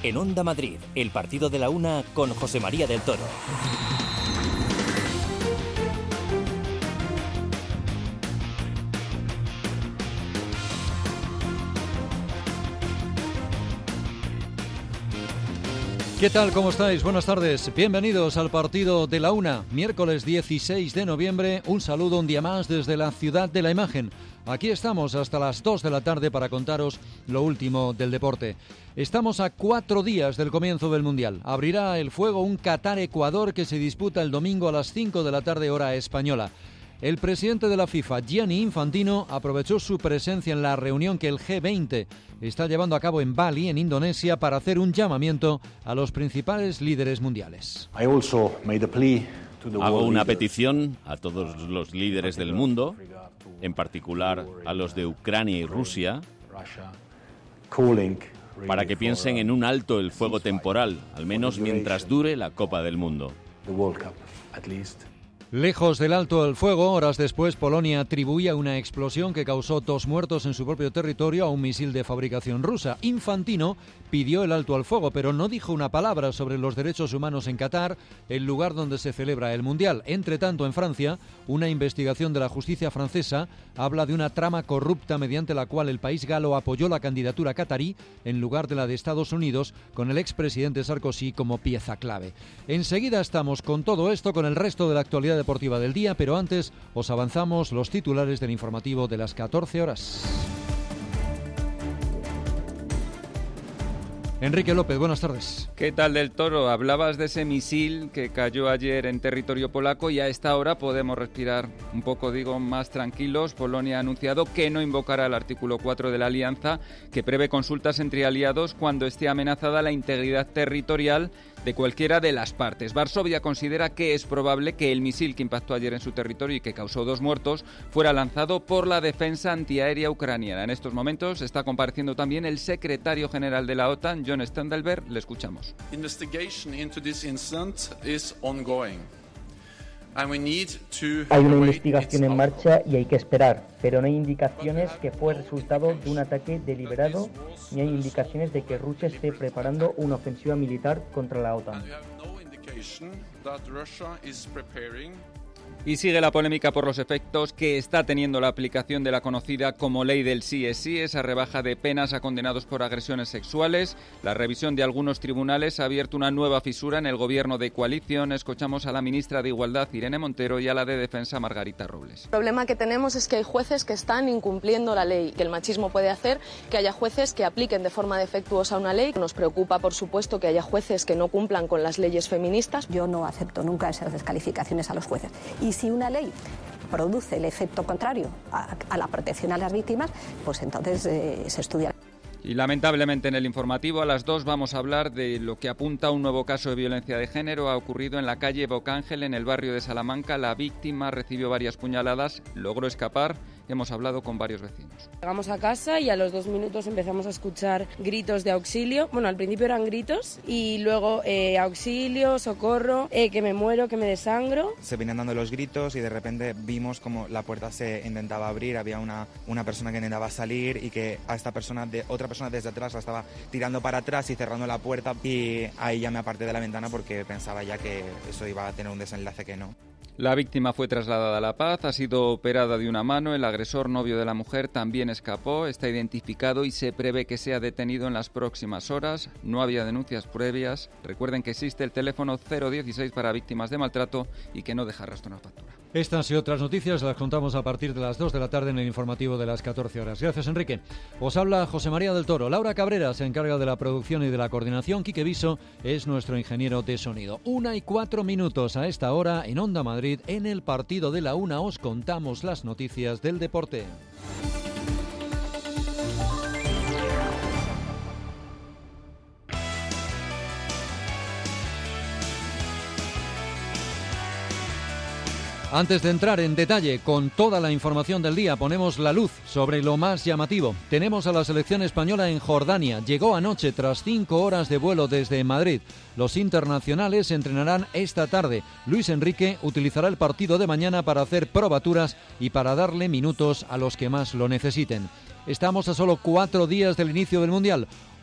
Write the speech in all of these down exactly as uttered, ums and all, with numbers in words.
En Onda Madrid, el partido de la una con José María del Toro. ¿Qué tal? ¿Cómo estáis? Buenas tardes. Bienvenidos al partido de la una, miércoles dieciséis de noviembre. Un saludo un día más desde la ciudad de la imagen. Aquí estamos hasta las dos de la tarde para contaros lo último del deporte. Estamos a cuatro días del comienzo del Mundial. Abrirá el fuego un Qatar-Ecuador que se disputa el domingo a las cinco de la tarde hora española. El presidente de la FIFA, Gianni Infantino, aprovechó su presencia en la reunión que el G veinte está llevando a cabo en Bali, en Indonesia, para hacer un llamamiento a los principales líderes mundiales. Hago una petición a todos los líderes del mundo, en particular a los de Ucrania y Rusia, para que piensen en un alto el fuego temporal, al menos mientras dure la Copa del Mundo. Lejos del alto el fuego, horas después Polonia atribuía una explosión que causó dos muertos en su propio territorio a un misil de fabricación rusa. Infantino pidió el alto al fuego, pero no dijo una palabra sobre los derechos humanos en Qatar, el lugar donde se celebra el Mundial. Entre tanto, en Francia, una investigación de la justicia francesa habla de una trama corrupta mediante la cual el país galo apoyó la candidatura catarí en lugar de la de Estados Unidos, con el expresidente Sarkozy como pieza clave. Enseguida estamos con todo esto, con el resto de la actualidad deportiva del día, pero antes os avanzamos los titulares del informativo de las catorce horas. Enrique López, buenas tardes. ¿Qué tal, del Toro? Hablabas de ese misil que cayó ayer en territorio polaco y a esta hora podemos respirar un poco, digo, más tranquilos. Polonia ha anunciado que no invocará el artículo cuatro de la alianza, que prevé consultas entre aliados cuando esté amenazada la integridad territorial de cualquiera de las partes. Varsovia considera que es probable que el misil que impactó ayer en su territorio y que causó dos muertos fuera lanzado por la defensa antiaérea ucraniana. En estos momentos está compareciendo también el secretario general de la OTAN, John Stoltenberg. Le escuchamos. Investigation into this incident is ongoing. And we need to hay una investigación en marcha y hay que esperar, pero no hay indicaciones que fue resultado de un ataque deliberado, ni hay indicaciones de que Rusia esté preparando una ofensiva militar contra la OTAN. Y sigue la polémica por los efectos que está teniendo la aplicación de la conocida como ley del sí es sí, esa rebaja de penas a condenados por agresiones sexuales. La revisión de algunos tribunales ha abierto una nueva fisura en el gobierno de coalición. Escuchamos a la ministra de Igualdad, Irene Montero, y a la de Defensa, Margarita Robles. El problema que tenemos es que hay jueces que están incumpliendo la ley, que el machismo puede hacer que haya jueces que apliquen de forma defectuosa una ley. Nos preocupa, por supuesto, que haya jueces que no cumplan con las leyes feministas. Yo no acepto nunca esas descalificaciones a los jueces. Y si una ley produce el efecto contrario a, a la protección a las víctimas, pues entonces eh, se estudia. Y lamentablemente en el informativo a las dos vamos a hablar de lo que apunta a un nuevo caso de violencia de género. Ha ocurrido en la calle Bocángel, en el barrio de Salamanca. La víctima recibió varias puñaladas, logró escapar. Hemos hablado con varios vecinos. Llegamos a casa y a los dos minutos empezamos a escuchar gritos de auxilio. Bueno, al principio eran gritos y luego eh, auxilio, socorro, eh, que me muero, que me desangro. Se venían dando los gritos y de repente vimos como la puerta se intentaba abrir. Había una, una persona que intentaba salir y que a esta persona, de otra persona desde atrás la estaba tirando para atrás y cerrando la puerta. Y ahí ya me aparté de la ventana porque pensaba ya que eso iba a tener un desenlace que no. La víctima fue trasladada a La Paz, ha sido operada de una mano. El agresor, novio de la mujer, también escapó, está identificado y se prevé que sea detenido en las próximas horas. No había denuncias previas. Recuerden que existe el teléfono cero dieciséis para víctimas de maltrato y que no deja rastro en la factura. Estas y otras noticias las contamos a partir de las dos de la tarde en el informativo de las catorce horas. Gracias, Enrique. Os habla José María del Toro. Laura Cabrera se encarga de la producción y de la coordinación. Quique Viso es nuestro ingeniero de sonido. Una y cuatro minutos a esta hora en Onda Madrid. En el partido de la una os contamos las noticias del deporte. Antes de entrar en detalle con toda la información del día, ponemos la luz sobre lo más llamativo. Tenemos a la selección española en Jordania. Llegó anoche tras cinco horas de vuelo desde Madrid. Los internacionales entrenarán esta tarde. Luis Enrique utilizará el partido de mañana para hacer probaturas y para darle minutos a los que más lo necesiten. Estamos a solo cuatro días del inicio del Mundial.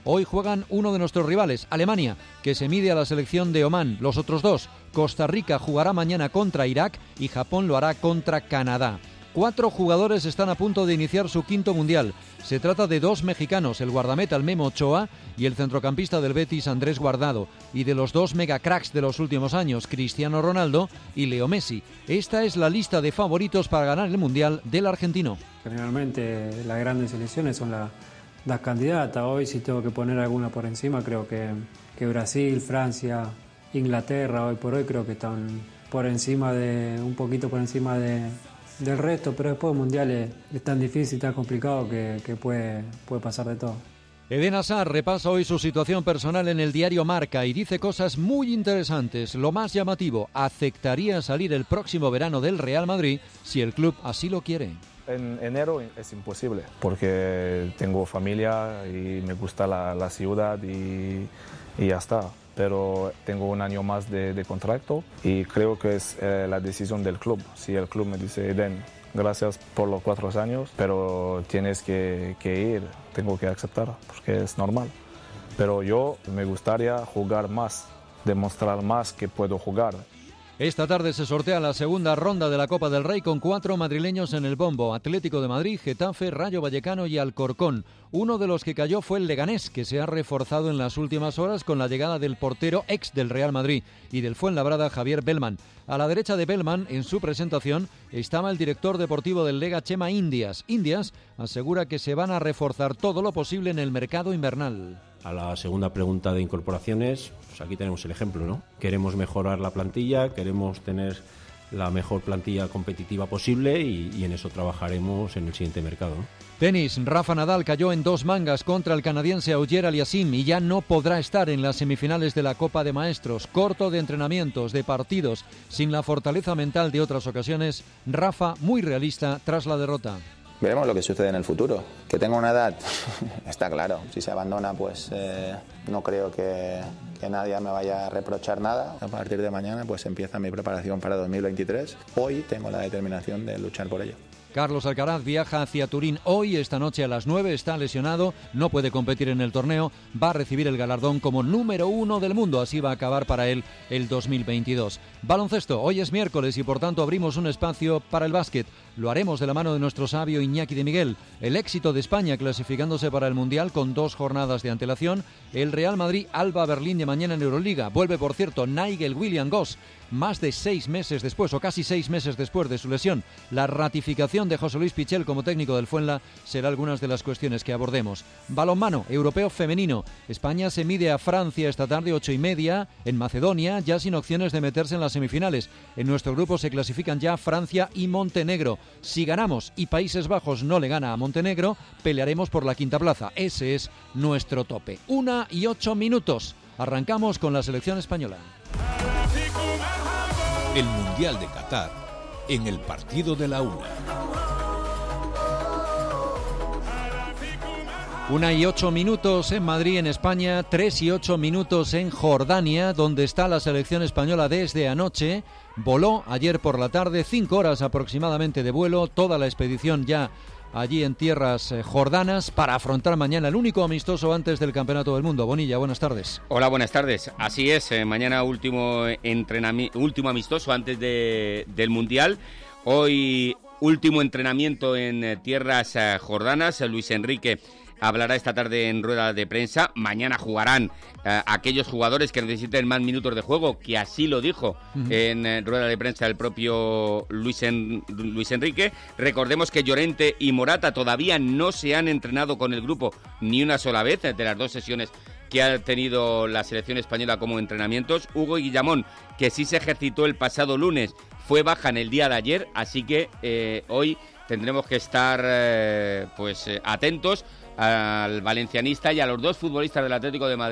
Hoy juegan uno de nuestros rivales, Alemania, que se mide a la selección de Omán. Los otros dos, Costa Rica jugará mañana contra Irak y Japón lo hará contra Canadá. Cuatro jugadores están a punto de iniciar su quinto mundial. Se trata de dos mexicanos, el guardameta el Memo Ochoa y el centrocampista del Betis Andrés Guardado, y de los dos megacracks de los últimos años, Cristiano Ronaldo y Leo Messi. Esta es la lista de favoritos para ganar el mundial del argentino. Generalmente las grandes selecciones son la, las candidatas. Hoy si tengo que poner alguna por encima, creo que, que Brasil, Francia, Inglaterra, hoy por hoy creo que están por encima de, un poquito por encima de... del resto, pero después del mundial es, es tan difícil, tan complicado que, que puede, puede pasar de todo. Eden Hazard repasa hoy su situación personal en el diario Marca y dice cosas muy interesantes. Lo más llamativo, aceptaría salir el próximo verano del Real Madrid si el club así lo quiere. En enero es imposible porque tengo familia y me gusta la, la ciudad y, y ya está. Pero tengo un año más de, de contrato y creo que es eh, la decisión del club. Si el club me dice, Eden, gracias por los cuatro años, pero tienes que, que ir, tengo que aceptar, porque es normal. Pero yo me gustaría jugar más, demostrar más que puedo jugar. Esta tarde se sortea la segunda ronda de la Copa del Rey con cuatro madrileños en el bombo: Atlético de Madrid, Getafe, Rayo Vallecano y Alcorcón. Uno de los que cayó fue el Leganés, que se ha reforzado en las últimas horas con la llegada del portero ex del Real Madrid y del Fuenlabrada, Javier Bellman. A la derecha de Bellman, en su presentación, estaba el director deportivo del Lega, Chema Indias. Indias asegura que se van a reforzar todo lo posible en el mercado invernal. A la segunda pregunta de incorporaciones, pues aquí tenemos el ejemplo, ¿no? Queremos mejorar la plantilla, queremos tener la mejor plantilla competitiva posible y, y en eso trabajaremos en el siguiente mercado, ¿no? Tenis, Rafa Nadal cayó en dos mangas contra el canadiense Auger Aliassime y ya no podrá estar en las semifinales de la Copa de Maestros. Corto de entrenamientos, de partidos, sin la fortaleza mental de otras ocasiones, Rafa muy realista tras la derrota. Veremos lo que sucede en el futuro. Que tenga una edad, está claro. Si se abandona, pues eh, no creo que, que nadie me vaya a reprochar nada. A partir de mañana, pues empieza mi preparación para dos mil veintitrés. Hoy tengo la determinación de luchar por ello. Carlos Alcaraz viaja hacia Turín hoy, esta noche a las nueve, está lesionado, no puede competir en el torneo, va a recibir el galardón como número uno del mundo, así va a acabar para él el dos mil veintidós. Baloncesto, hoy es miércoles y por tanto abrimos un espacio para el básquet. Lo haremos de la mano de nuestro sabio Iñaki de Miguel. El éxito de España clasificándose para el Mundial con dos jornadas de antelación. El Real Madrid Alba Berlín de mañana en Euroliga. Vuelve, por cierto, Nigel Williams-Goss, más de seis meses después, o casi seis meses después de su lesión. La ratificación de José Luis Pichel como técnico del Fuenla será algunas de las cuestiones que abordemos. Balonmano, europeo femenino. España se mide a Francia esta tarde, ocho y media, en Macedonia, ya sin opciones de meterse en las semifinales. En nuestro grupo se clasifican ya Francia y Montenegro. Si ganamos y Países Bajos no le gana a Montenegro, pelearemos por la quinta plaza. Ese es nuestro tope. Una y ocho minutos. Arrancamos con la selección española. El Mundial de Qatar en el partido de la una. Una y ocho minutos en Madrid, en España, tres y ocho minutos en Jordania, donde está la selección española desde anoche. Voló ayer por la tarde, cinco horas aproximadamente de vuelo, toda la expedición ya allí en tierras eh, jordanas para afrontar mañana el único amistoso antes del Campeonato del Mundo. Bonilla, buenas tardes. Hola, buenas tardes. Así es, eh, mañana último entrenamiento, último amistoso antes de, del Mundial. Hoy último entrenamiento en eh, tierras eh, jordanas. Luis Enrique hablará esta tarde en rueda de prensa. Mañana jugarán eh, aquellos jugadores que necesiten más minutos de juego, que así lo dijo uh-huh. en eh, rueda de prensa el propio Luis, en, Luis Enrique. Recordemos que Llorente y Morata todavía no se han entrenado con el grupo ni una sola vez, de las dos sesiones que ha tenido la selección española como entrenamientos. Hugo Guillamón, que sí se ejercitó el pasado lunes, fue baja en el día de ayer, así que eh, hoy tendremos que estar eh, pues eh, atentos al valencianista y a los dos futbolistas del Atlético de Madrid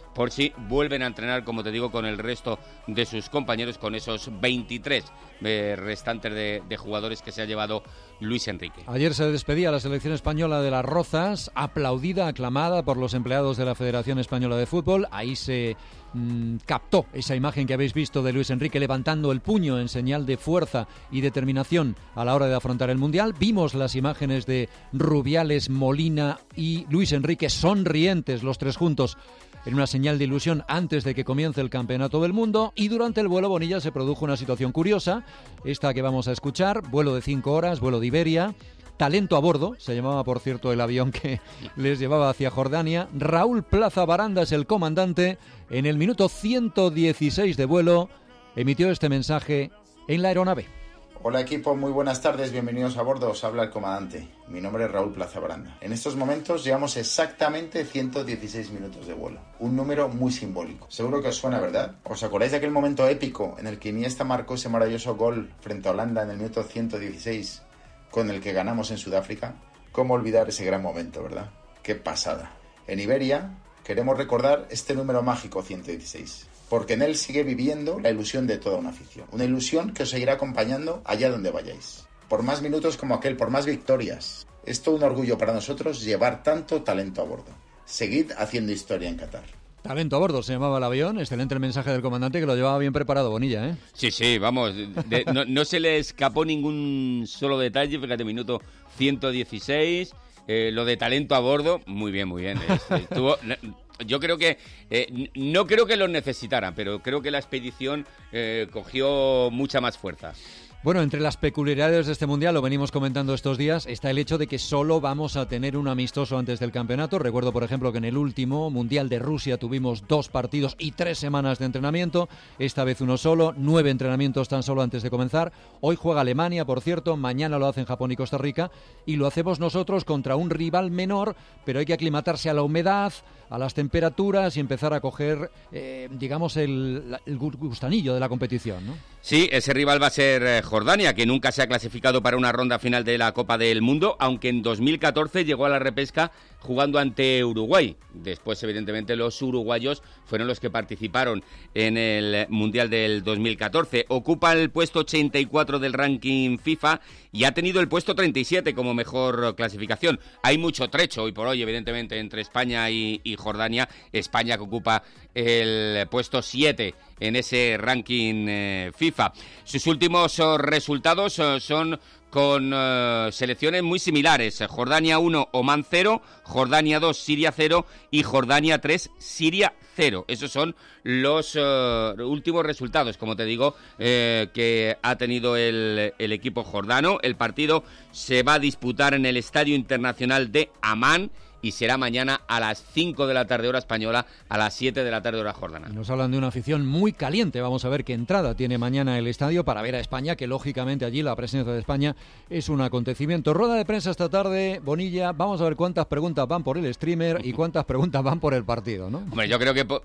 por si vuelven a entrenar, como te digo, con el resto de sus compañeros, con esos veintitrés eh, restantes de, de jugadores que se ha llevado Luis Enrique. Ayer se despedía la selección española de las Rozas, aplaudida, aclamada por los empleados de la Federación Española de Fútbol. Ahí se mmm, captó esa imagen que habéis visto de Luis Enrique levantando el puño en señal de fuerza y determinación a la hora de afrontar el Mundial. Vimos las imágenes de Rubiales, Molina y Luis Enrique sonrientes, los tres juntos, en una señal de ilusión antes de que comience el Campeonato del Mundo. Y durante el vuelo, Bonilla, se produjo una situación curiosa, esta que vamos a escuchar, vuelo de cinco horas, vuelo de Iberia, talento a bordo, se llamaba por cierto el avión que les llevaba hacia Jordania. Raúl Plaza Baranda es el comandante. En el minuto ciento dieciséis de vuelo emitió este mensaje en la aeronave. Hola equipo, muy buenas tardes, bienvenidos a bordo, os habla el comandante. Mi nombre es Raúl Plaza Baranda. En estos momentos llevamos exactamente ciento dieciséis minutos de vuelo, un número muy simbólico. Seguro que os suena, ¿verdad? ¿Os acordáis de aquel momento épico en el que Iniesta marcó ese maravilloso gol frente a Holanda en el minuto ciento dieciséis con el que ganamos en Sudáfrica? ¿Cómo olvidar ese gran momento, verdad? ¡Qué pasada! En Iberia queremos recordar este número mágico ciento dieciséis. Porque en él sigue viviendo la ilusión de toda una afición. Una ilusión que os seguirá acompañando allá donde vayáis. Por más minutos como aquel, por más victorias. Es todo un orgullo para nosotros llevar tanto talento a bordo. Seguid haciendo historia en Qatar. Talento a bordo se llamaba el avión. Excelente el mensaje del comandante, que lo llevaba bien preparado, Bonilla, ¿eh? Sí, sí, vamos. De, no, no se le escapó ningún solo detalle. Fíjate, minuto ciento dieciséis. Eh, lo de talento a bordo, muy bien, muy bien. Estuvo... Yo creo que, eh, no creo que lo necesitara, pero creo que la expedición eh, cogió mucha más fuerza. Bueno, entre las peculiaridades de este Mundial, lo venimos comentando estos días, está el hecho de que solo vamos a tener un amistoso antes del campeonato. Recuerdo, por ejemplo, que en el último Mundial de Rusia tuvimos dos partidos y tres semanas de entrenamiento. Esta vez uno solo, nueve entrenamientos tan solo antes de comenzar. Hoy juega Alemania, por cierto, mañana lo hacen Japón y Costa Rica. Y lo hacemos nosotros contra un rival menor, pero hay que aclimatarse a la humedad, a las temperaturas y empezar a coger, eh, digamos, el, el gustanillo de la competición, ¿no? Sí, ese rival va a ser eh, Jordania, que nunca se ha clasificado para una ronda final de la Copa del Mundo, aunque en dos mil catorce llegó a la repesca jugando ante Uruguay. Después, evidentemente, los uruguayos fueron los que participaron en el Mundial del dos mil catorce. Ocupa el puesto ochenta y cuatro del ranking FIFA y ha tenido el puesto treinta y siete como mejor clasificación. Hay mucho trecho hoy por hoy, evidentemente, entre España y, y Jordania. España, que ocupa el puesto siete en ese ranking eh, FIFA. Sus últimos oh, resultados oh, son con uh, selecciones muy similares. Jordania uno, Omán cero, Jordania dos, Siria cero y Jordania tres, Siria cero. Esos son los uh, últimos resultados, como te digo, eh, que ha tenido el, el equipo jordano. El partido se va a disputar en el Estadio Internacional de Amán y será mañana a las cinco de la tarde hora española, a las siete de la tarde hora jordana. Nos hablan de una afición muy caliente. Vamos a ver qué entrada tiene mañana el estadio para ver a España, que lógicamente allí la presencia de España es un acontecimiento. Rueda de prensa esta tarde, Bonilla. Vamos a ver cuántas preguntas van por el streamer y cuántas preguntas van por el partido, ¿no? Hombre, yo creo que... Po...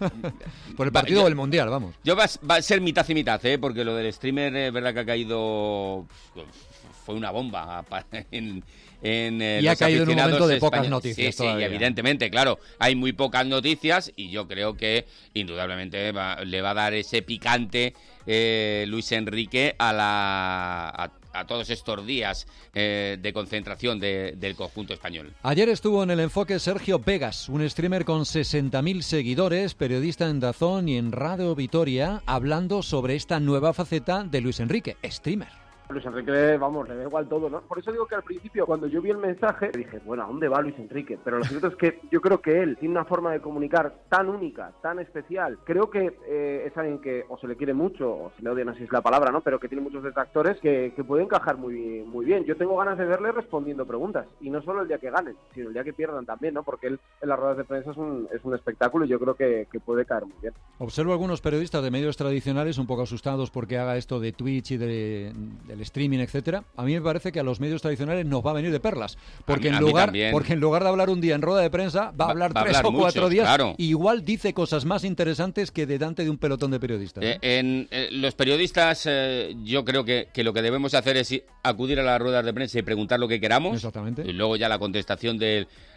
por el partido yo, o el Mundial, vamos. Yo va, va a ser mitad y mitad, ¿eh? Porque lo del streamer es verdad que ha caído... Fue una bomba en... En, eh, y ha caído en un momento de pocas noticias. Sí, sí, evidentemente, claro, hay muy pocas noticias y yo creo que indudablemente va, le va a dar ese picante eh, Luis Enrique a, la, a, a todos estos días eh, de concentración de, del conjunto español. Ayer estuvo en el enfoque Sergio Vegas, un streamer con sesenta mil seguidores, periodista en DAZN y en Radio Vitoria, hablando sobre esta nueva faceta de Luis Enrique, streamer. Luis Enrique, vamos, le da igual todo, ¿no? Por eso digo que al principio, cuando yo vi el mensaje, dije, bueno, ¿a dónde va Luis Enrique? Pero lo cierto es que yo creo que él tiene una forma de comunicar tan única, tan especial. Creo que eh, es alguien que o se le quiere mucho, o si le odian así es la palabra, ¿no? Pero que tiene muchos detractores que, que puede encajar muy, muy bien. Yo tengo ganas de verle respondiendo preguntas, y no solo el día que ganen, sino el día que pierdan también, ¿no? Porque él en las ruedas de prensa es un, es un espectáculo y yo creo que, que puede caer muy bien. Observo algunos periodistas de medios tradicionales un poco asustados porque haga esto de Twitch y de, del streaming, etcétera. A mí me parece que a los medios tradicionales nos va a venir de perlas, porque, mí, en, lugar, porque en lugar de hablar un día en rueda de prensa, va a hablar va, tres va a hablar o muchos, cuatro días, claro. Y igual dice cosas más interesantes que delante de un pelotón de periodistas, ¿no? Eh, en, eh, los periodistas, eh, yo creo que, que lo que debemos hacer es acudir a las ruedas de prensa y preguntar lo que queramos. Exactamente. Y luego ya la contestación del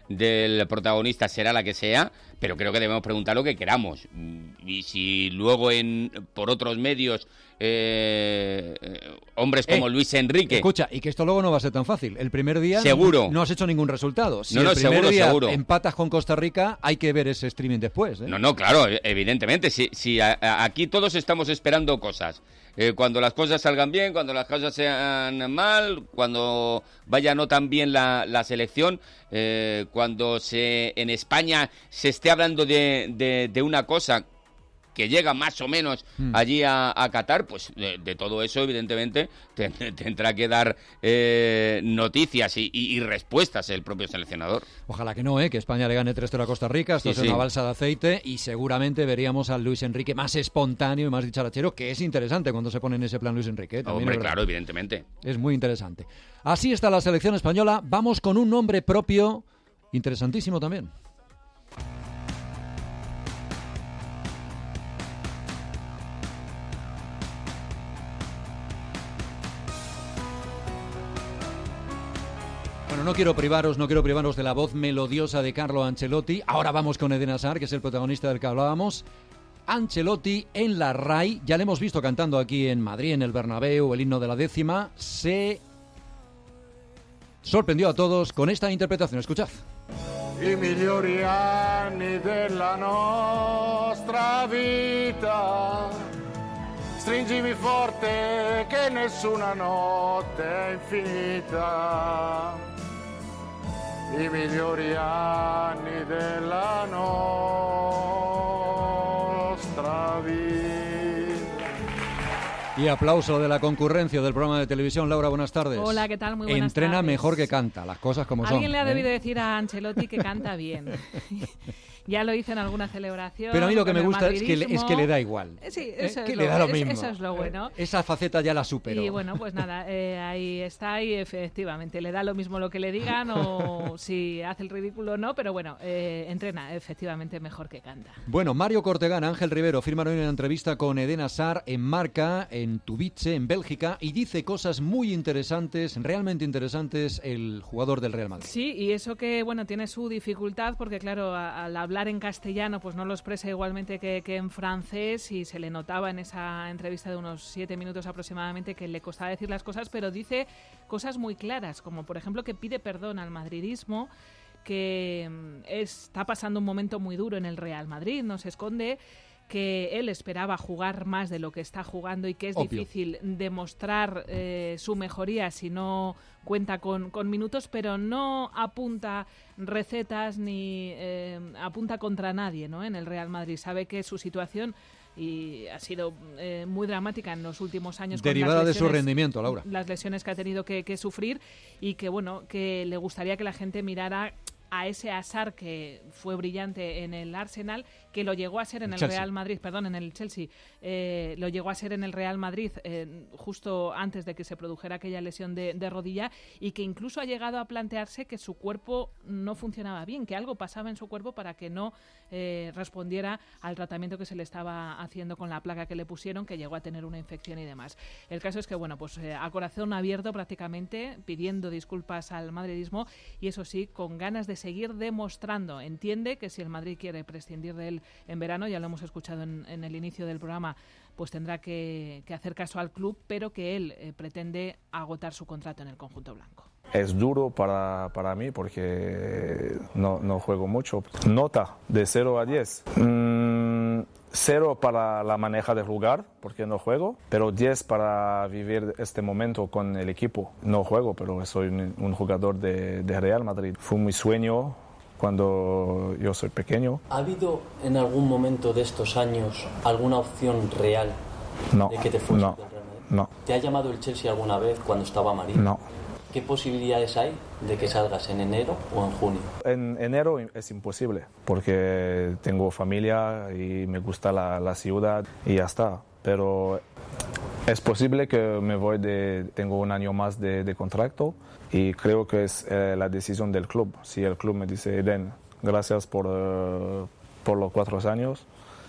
del protagonista será la que sea, pero creo que debemos preguntar lo que queramos. Y si luego en por otros medios eh, hombres como eh, Luis Enrique... Escucha, y que esto luego no va a ser tan fácil. El primer día seguro. No, no has hecho ningún resultado. Si no, no, el primer seguro, día seguro. empatas con Costa Rica, hay que ver ese streaming después. ¿eh? No, no, claro, evidentemente. Si, si a, a, aquí todos estamos esperando cosas. Eh, cuando las cosas salgan bien, cuando las cosas sean mal, cuando vaya no tan bien la, la selección, eh, cuando se en España se esté hablando de, de, de una cosa que llega más o menos mm. allí a, a Qatar, pues de, de todo eso, evidentemente, te, te tendrá que dar eh, noticias y, y, y respuestas el propio seleccionador. Ojalá que no, ¿eh? Que España le gane tres cero a Costa Rica, esto sí, es sí. una balsa de aceite, y seguramente veríamos al Luis Enrique más espontáneo y más dicharachero, que es interesante cuando se pone en ese plan Luis Enrique. ¿eh? Hombre, claro, evidentemente. Es muy interesante. Así está la selección española. Vamos con un nombre propio, interesantísimo también. Bueno, no quiero privaros, no quiero privaros de la voz melodiosa de Carlo Ancelotti. Ahora vamos con Eden Hazard, que es el protagonista del que hablábamos. Ancelotti en la R A I, ya le hemos visto cantando aquí en Madrid, en el Bernabéu, el himno de la décima. Se sorprendió a todos con esta interpretación. Escuchad. I migliori anni della nostra vita. Stringimi forte che nessuna notte è infinita. I migliori anni della nostra vida. Y aplauso de la concurrencia del programa de televisión. Laura, buenas tardes. Hola, ¿qué tal? Muy buenas Entrena tardes. mejor que canta, las cosas como Alguien son. Alguien le ha ¿eh? debido decir a Ancelotti que canta bien. Ya lo hice en alguna celebración. Pero a mí lo que me gusta es que, le, es que le da igual. Sí, eso, ¿eh? es que lo, le da lo es, mismo. Eso es lo bueno. Esa faceta ya la superó. Y bueno, pues nada, eh, ahí está y efectivamente le da lo mismo lo que le digan o si hace el ridículo o no, pero bueno, eh, entrena efectivamente mejor que canta. Bueno, Mario Cortegana, Ángel Rivero firmaron hoy una entrevista con Eden Hazard en Marca, en Tubice, en Bélgica, y dice cosas muy interesantes, realmente interesantes, el jugador del Real Madrid. Sí, y eso que, bueno, tiene su dificultad porque, claro, a, al hablar en castellano pues no lo expresa igualmente que, que en francés, y se le notaba en esa entrevista de unos siete minutos aproximadamente que le costaba decir las cosas, pero dice cosas muy claras, como por ejemplo que pide perdón al madridismo, que está pasando un momento muy duro en el Real Madrid, no se esconde, que él esperaba jugar más de lo que está jugando y que es Obvio. difícil demostrar eh, su mejoría si no cuenta con, con minutos, pero no apunta recetas ni eh, apunta contra nadie, ¿no? En el Real Madrid sabe que su situación y ha sido eh, muy dramática en los últimos años. Derivada con las lesiones, de su rendimiento, Laura. Las lesiones que ha tenido que, que sufrir, y que bueno, que le gustaría que la gente mirara a ese Hazard que fue brillante en el Arsenal, que lo llegó a ser en el Chelsea. Real Madrid, perdón, en el Chelsea, eh, lo llegó a ser en el Real Madrid eh, justo antes de que se produjera aquella lesión de, de rodilla, y que incluso ha llegado a plantearse que su cuerpo no funcionaba bien, que algo pasaba en su cuerpo para que no eh, respondiera al tratamiento que se le estaba haciendo con la placa que le pusieron, que llegó a tener una infección y demás. El caso es que, bueno, pues eh, a corazón abierto prácticamente, pidiendo disculpas al madridismo, y eso sí, con ganas de seguir demostrando. Entiende que si el Madrid quiere prescindir de él en verano, ya lo hemos escuchado en, en el inicio del programa, pues tendrá que, que hacer caso al club, pero que él eh, pretende agotar su contrato en el conjunto blanco. Es duro para, para mí porque no, no juego mucho. Nota de cero a diez. Mm, cero para la maneja de jugar, porque no juego, pero diez para vivir este momento con el equipo. No juego, pero soy un, un jugador de, de Real Madrid. Fue mi sueño cuando yo soy pequeño. ¿Ha habido en algún momento de estos años alguna opción real no, de que te fueses no, del Real Madrid? No. ¿Te ha llamado el Chelsea alguna vez cuando estaba amarillo? No. ¿Qué posibilidades hay de que salgas en enero o en junio? En enero es imposible, porque tengo familia y me gusta la, la ciudad y ya está. Pero es posible que me voy de... Tengo un año más de, de contrato y creo que es eh, la decisión del club. Si el club me dice, Eden, gracias por, uh, por los cuatro años,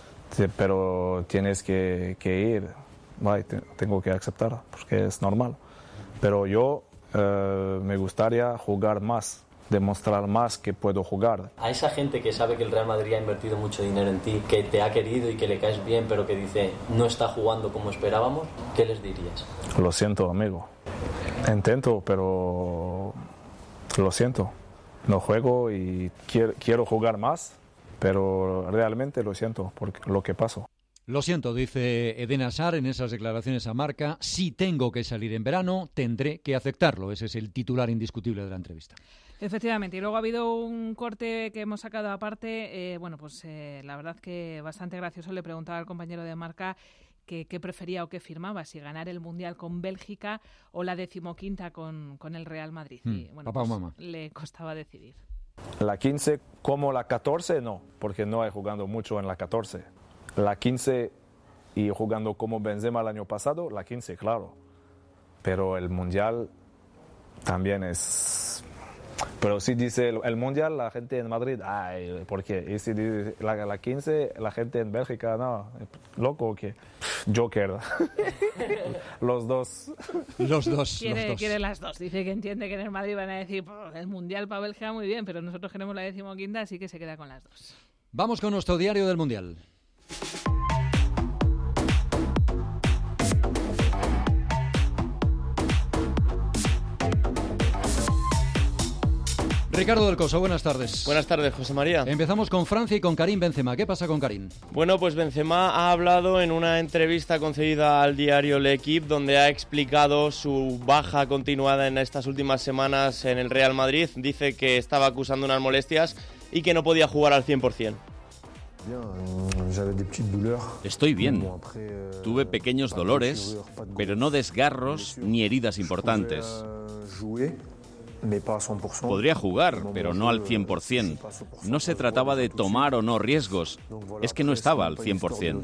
pero tienes que, que ir, vale, te, tengo que aceptar, porque es normal. Pero yo... Uh, me gustaría jugar más demostrar más que puedo jugar. A esa gente que sabe que el Real Madrid ha invertido mucho dinero en ti, que te ha querido y que le caes bien, pero que dice no está jugando como esperábamos, ¿qué les dirías? Lo siento, amigo. Intento, pero lo siento. No juego y quiero, quiero jugar más, pero realmente lo siento por lo que pasó. Lo siento, dice Eden Hazard en esas declaraciones a Marca. Si tengo que salir en verano, tendré que aceptarlo. Ese es el titular indiscutible de la entrevista. Efectivamente, y luego ha habido un corte que hemos sacado aparte. Eh, bueno, pues eh, la verdad que bastante gracioso. Le preguntaba al compañero de Marca que qué prefería o qué firmaba, si ganar el Mundial con Bélgica o la decimoquinta con, con el Real Madrid. Hmm, y bueno, papá pues o mamá. le costaba decidir. La quince como la catorce, no, porque no he jugado mucho en la catorce. La quince y jugando como Benzema el año pasado, la quince, claro. Pero el Mundial también es... Pero si dice el, el Mundial, la gente en Madrid, ay, ¿por qué? Y si dice la, la quince, la gente en Bélgica, no, loco, que Joker. Los dos. Los dos. Quiere, los dos. quiere las dos. Dice que entiende que en el Madrid van a decir el Mundial para Bélgica muy bien, pero nosotros queremos la decimoquinta, así que se queda con las dos. Vamos con nuestro diario del Mundial. Ricardo del Coso, buenas tardes. Buenas tardes, José María. Empezamos con Francia y con Karim Benzema. ¿Qué pasa con Karim? Bueno, pues Benzema ha hablado en una entrevista concedida al diario L'Equipe, donde ha explicado su baja continuada en estas últimas semanas en el Real Madrid. Dice que estaba acusando unas molestias y que no podía jugar al cien por ciento. Estoy bien. Tuve pequeños dolores, pero no desgarros ni heridas importantes. Podría jugar, pero no al cien por ciento. No se trataba de tomar o no riesgos, es que no estaba al cien por ciento.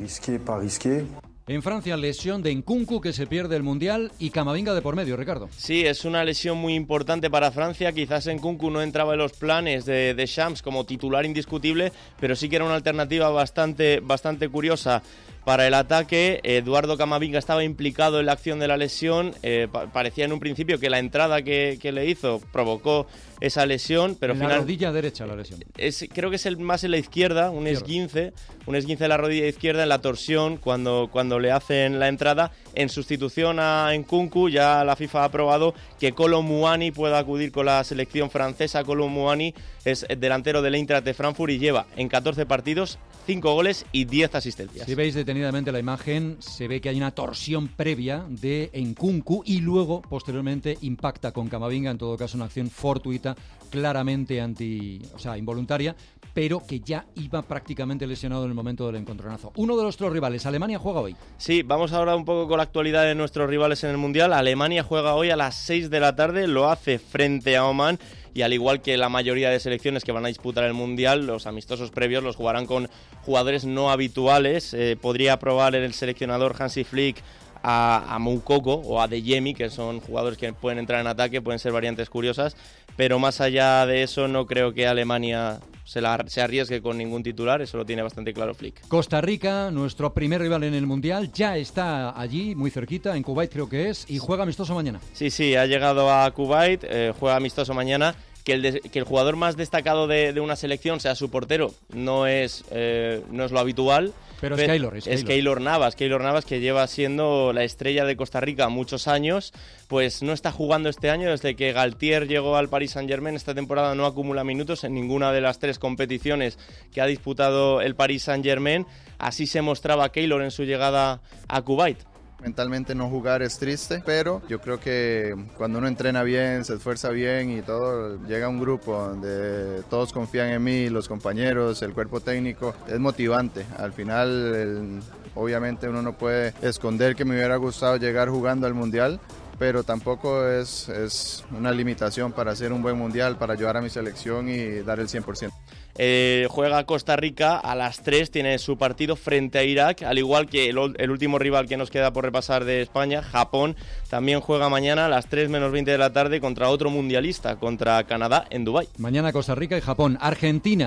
En Francia, lesión de Nkunku, que se pierde el Mundial, y Camavinga de por medio, Ricardo. Sí, es una lesión muy importante para Francia. Quizás Nkunku no entraba en los planes de, de Shams como titular indiscutible, pero sí que era una alternativa bastante, bastante curiosa para el ataque. Eduardo Camavinga estaba implicado en la acción de la lesión. Eh, pa- parecía en un principio que la entrada que, que le hizo provocó esa lesión, pero en final... la rodilla derecha la lesión. Es, creo que es el más en la izquierda, un Izquierda. esguince, un esguince de la rodilla izquierda en la torsión cuando, cuando le hacen la entrada. En sustitución a Nkunku, ya la FIFA ha aprobado que Kolo Muani pueda acudir con la selección francesa. Kolo Muani es delantero del Eintracht de Frankfurt y lleva en catorce partidos cinco goles y diez asistencias. Si veis detenidamente la imagen, se ve que hay una torsión previa de Nkunku y luego, posteriormente, impacta con Camavinga, en todo caso una acción fortuita, claramente anti, o sea, involuntaria, pero que ya iba prácticamente lesionado en el momento del encontronazo. Uno de nuestros rivales, Alemania, juega hoy. Sí, vamos ahora un poco con la actualidad de nuestros rivales en el Mundial. Alemania juega hoy a las seis de la tarde, lo hace frente a Oman. Y al igual que la mayoría de selecciones que van a disputar el Mundial, los amistosos previos los jugarán con jugadores no habituales. Eh, podría probar el seleccionador Hansi Flick a, a Moukoko o a Adeyemi, que son jugadores que pueden entrar en ataque, pueden ser variantes curiosas, pero más allá de eso no creo que Alemania se, la, se arriesgue con ningún titular, eso lo tiene bastante claro Flick. Costa Rica, nuestro primer rival en el Mundial, ya está allí, muy cerquita, en Kuwait creo que es, y juega amistoso mañana. Sí, sí, ha llegado a Kuwait, eh, juega amistoso mañana. Que el, de, que el jugador más destacado de, de una selección sea su portero no es, eh, no es lo habitual. Pero es Keylor, es Keylor. Es Keylor Navas, Keylor Navas, que lleva siendo la estrella de Costa Rica muchos años, pues no está jugando este año. Desde que Galtier llegó al Paris Saint-Germain, esta temporada no acumula minutos en ninguna de las tres competiciones que ha disputado el Paris Saint-Germain. Así se mostraba Keylor en su llegada a Kuwait. Mentalmente no jugar es triste, pero yo creo que cuando uno entrena bien, se esfuerza bien y todo, llega un grupo donde todos confían en mí, los compañeros, el cuerpo técnico, es motivante. Al final, el, obviamente uno no puede esconder que me hubiera gustado llegar jugando al Mundial, pero tampoco es, es una limitación para hacer un buen Mundial, para ayudar a mi selección y dar el cien por ciento. Eh, juega Costa Rica a las tres, tiene su partido frente a Irak, al igual que el, el último rival que nos queda por repasar de España, Japón, también juega mañana a las tres menos veinte de la tarde contra otro mundialista, contra Canadá en Dubái. Mañana Costa Rica y Japón. Argentina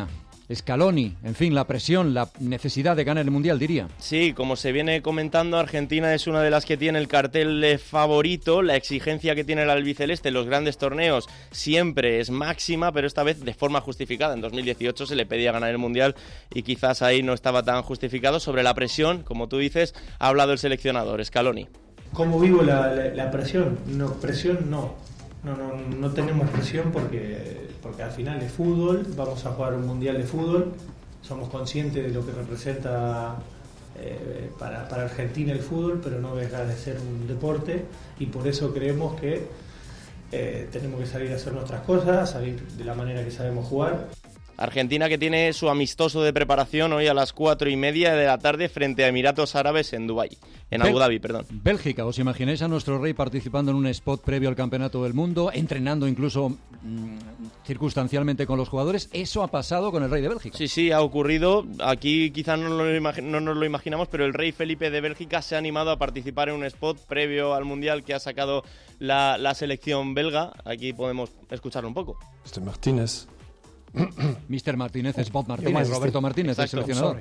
Scaloni, en fin, la presión, la necesidad de ganar el Mundial, diría. Sí, como se viene comentando, Argentina es una de las que tiene el cartel de favorito. La exigencia que tiene el albiceleste en los grandes torneos siempre es máxima, pero esta vez de forma justificada. En dos mil dieciocho se le pedía ganar el Mundial y quizás ahí no estaba tan justificado. Sobre la presión, como tú dices, ha hablado el seleccionador, Scaloni. ¿Cómo vivo la, la, la presión? No, presión no. No, no, no tenemos presión porque, porque al final es fútbol, vamos a jugar un mundial de fútbol, somos conscientes de lo que representa eh, para, para Argentina el fútbol, pero no deja de ser un deporte y por eso creemos que eh, tenemos que salir a hacer nuestras cosas, salir de la manera que sabemos jugar. Argentina que tiene su amistoso de preparación hoy a las cuatro y media de la tarde frente a Emiratos Árabes en Dubái, en Abu Dhabi, perdón. Bélgica, ¿os imagináis a nuestro rey participando en un spot previo al Campeonato del Mundo, entrenando incluso mmm, circunstancialmente con los jugadores? Eso ha pasado con el rey de Bélgica. Sí, sí, ha ocurrido. Aquí quizás no, lo imagi- no nos lo imaginamos, pero el rey Felipe de Bélgica se ha animado a participar en un spot previo al Mundial que ha sacado la, la selección belga. Aquí podemos escucharlo un poco. mister Martínez. mister Martínez, Spot Martínez, Roberto Martínez, el seleccionador.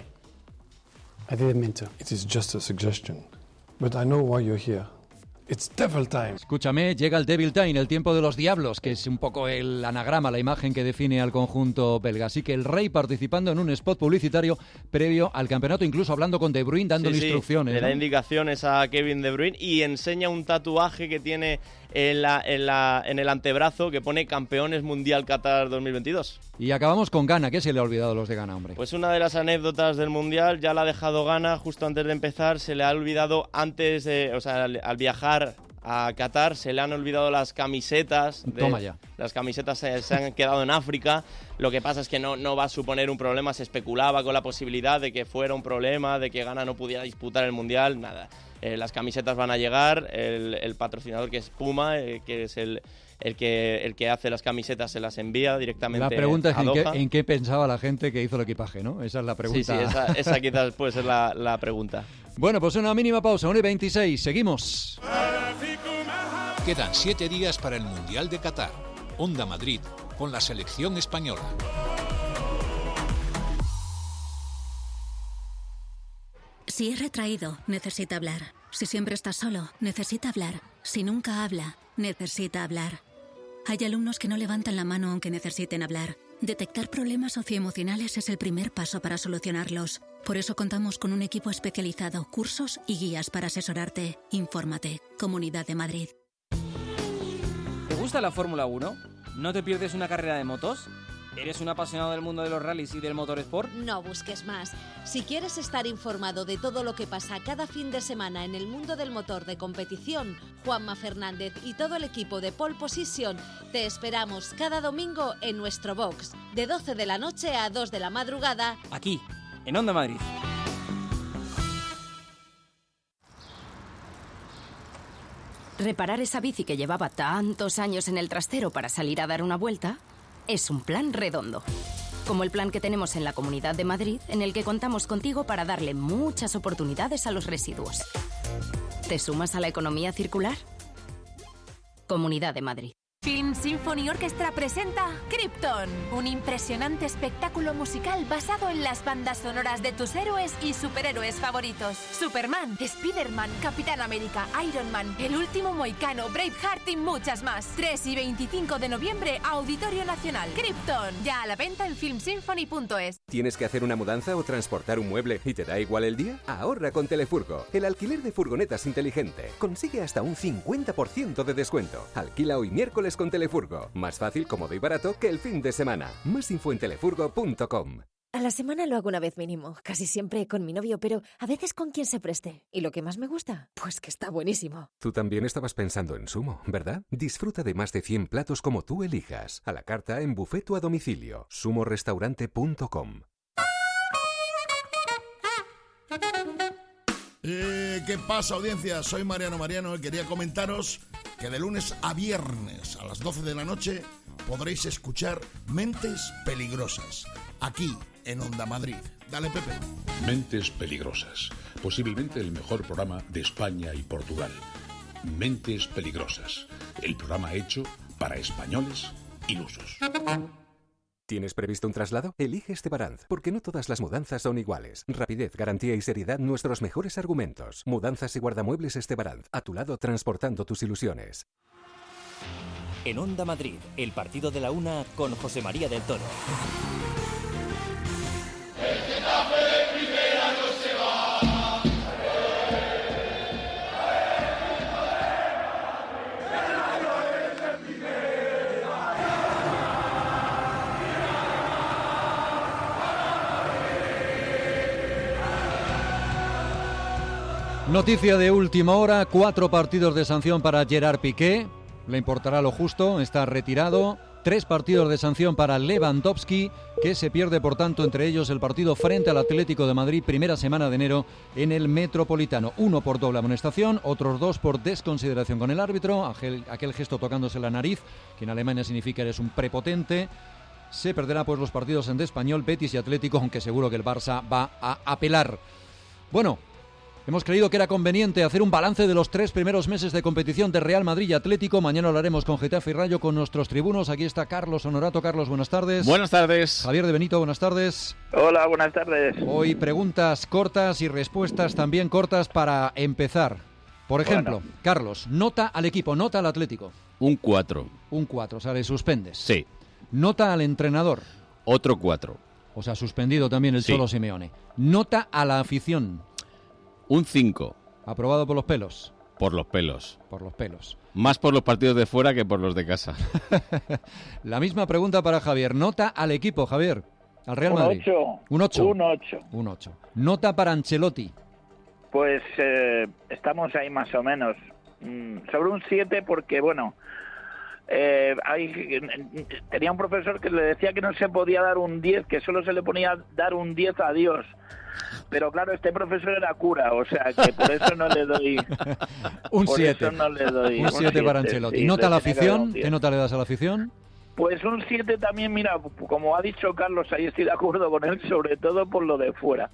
I didn't mean to. It is just a suggestion, but I know why you're here. It's devil time. Escúchame, llega el Devil Time, el tiempo de los diablos, que es un poco el anagrama, la imagen que define al conjunto belga. Así que el rey participando en un spot publicitario previo al campeonato, incluso hablando con De Bruyne, dándole sí, sí, instrucciones. Le da ¿no? indicaciones a Kevin De Bruyne y enseña un tatuaje que tiene en, la, en, la, en el antebrazo que pone Campeones Mundial Qatar dos mil veintidós. Y acabamos con Ghana. ¿Qué se le ha olvidado a los de Ghana, hombre? Pues una de las anécdotas del Mundial ya la ha dejado Ghana justo antes de empezar. Se le ha olvidado antes de, o sea, al, al viajar a Qatar, se le han olvidado las camisetas. De, Toma ya. Las camisetas se, se han quedado en África. Lo que pasa es que no, no va a suponer un problema. Se especulaba con la posibilidad de que fuera un problema, de que Ghana no pudiera disputar el Mundial. Nada. Eh, las camisetas van a llegar. El, el patrocinador, que es Puma, eh, que es el, el, que, el que hace las camisetas, se las envía directamente La pregunta es a en Doha. qué, en qué pensaba la gente que hizo el equipaje, ¿no? Esa es la pregunta. Sí, sí, esa, esa quizás puede ser la, la pregunta. Bueno, pues una mínima pausa, una y veintiséis. Seguimos. Quedan siete días para el Mundial de Qatar. Onda Madrid, con la selección española. Si es retraído, necesita hablar. Si siempre está solo, necesita hablar. Si nunca habla, necesita hablar. Hay alumnos que no levantan la mano aunque necesiten hablar. Detectar problemas socioemocionales es el primer paso para solucionarlos. Por eso contamos con un equipo especializado, cursos y guías para asesorarte. Infórmate. Comunidad de Madrid. ¿Te gusta la Fórmula uno? ¿No te pierdes una carrera de motos? ¿Eres un apasionado del mundo de los rallies y del motorsport? No busques más. Si quieres estar informado de todo lo que pasa cada fin de semana en el mundo del motor de competición, Juanma Fernández y todo el equipo de Pole Position te esperamos cada domingo en nuestro box, de doce de la noche a dos de la madrugada, aquí, en Onda Madrid. Reparar esa bici que llevaba tantos años en el trastero para salir a dar una vuelta es un plan redondo. Como el plan que tenemos en la Comunidad de Madrid, en el que contamos contigo para darle muchas oportunidades a los residuos. ¿Te sumas a la economía circular? Comunidad de Madrid. Film Symphony Orchestra presenta Krypton, un impresionante espectáculo musical basado en las bandas sonoras de tus héroes y superhéroes favoritos. Superman, Spider-Man, Capitán América, Iron Man, El Último Mohicano, Braveheart y muchas más. tres y veinticinco de noviembre, Auditorio Nacional. Krypton, ya a la venta en film symphony punto es. ¿Tienes que hacer una mudanza o transportar un mueble y te da igual el día? Ahorra con Telefurgo, el alquiler de furgonetas inteligente. Consigue hasta un cincuenta por ciento de descuento. Alquila hoy miércoles con Telefurgo. Más fácil, cómodo y barato que el fin de semana. Más info en telefurgo punto com. A la semana lo hago una vez mínimo, casi siempre con mi novio, pero a veces con quien se preste. ¿Y lo que más me gusta? Pues que está buenísimo. Tú también estabas pensando en Sumo, ¿verdad? Disfruta de más de cien platos como tú elijas. A la carta, en buffet o a domicilio. sumo restaurante punto com. Eh, ¿Qué pasa, audiencia? Soy Mariano Mariano y quería comentaros que de lunes a viernes a las doce de la noche podréis escuchar Mentes Peligrosas, aquí en Onda Madrid. Dale, Pepe. Mentes Peligrosas, posiblemente el mejor programa de España y Portugal. Mentes Peligrosas, el programa hecho para españoles ilusos. ¿Tienes previsto un traslado? Elige Estebaranz, porque no todas las mudanzas son iguales. Rapidez, garantía y seriedad, nuestros mejores argumentos. Mudanzas y guardamuebles Estebaranz, a tu lado transportando tus ilusiones. En Onda Madrid, el partido de la una con José María del Toro. Noticia de última hora, cuatro partidos de sanción para Gerard Piqué, le importará lo justo, está retirado. Tres partidos de sanción para Lewandowski, que se pierde por tanto entre ellos el partido frente al Atlético de Madrid, primera semana de enero en el Metropolitano. Uno por doble amonestación, otros dos por desconsideración con el árbitro, aquel, aquel gesto tocándose la nariz, que en Alemania significa eres un prepotente. Se perderá pues los partidos entre Español, Betis y Atlético, aunque seguro que el Barça va a apelar. Bueno, hemos creído que era conveniente hacer un balance de los tres primeros meses de competición de Real Madrid y Atlético. Mañana lo haremos con Getafe y Rayo, con nuestros tribunos. Aquí está Carlos Honorato. Carlos, buenas tardes. Buenas tardes. Javier de Benito, buenas tardes. Hola, buenas tardes. Hoy preguntas cortas y respuestas también cortas para empezar. Por ejemplo, bueno. Carlos, nota al equipo, nota al Atlético. Un cuatro. Un cuatro, o sea, le suspendes. Sí. Nota al entrenador. Otro cuatro. O sea, suspendido también el sí. Cholo Simeone. Nota a la afición. Un cinco. ¿Aprobado por los pelos? Por los pelos. Por los pelos. Más por los partidos de fuera que por los de casa. La misma pregunta para Javier. Nota al equipo, Javier. Al Real un Madrid. ocho. Un ocho. Un ocho. Un ocho. Nota para Ancelotti. Pues eh, estamos ahí más o menos. Mm, sobre un siete porque, bueno, eh, hay, tenía un profesor que le decía que no se podía dar un diez, que solo se le ponía dar un diez a Dios. Pero claro, este profesor era cura, o sea que por eso no le doy un siete. No le doy un siete para Ancelotti. Sí, ¿Nota a la afición? ¿Qué nota le das a la afición? Pues un siete también, mira, como ha dicho Carlos, ahí estoy de acuerdo con él, sobre todo por lo de fuera.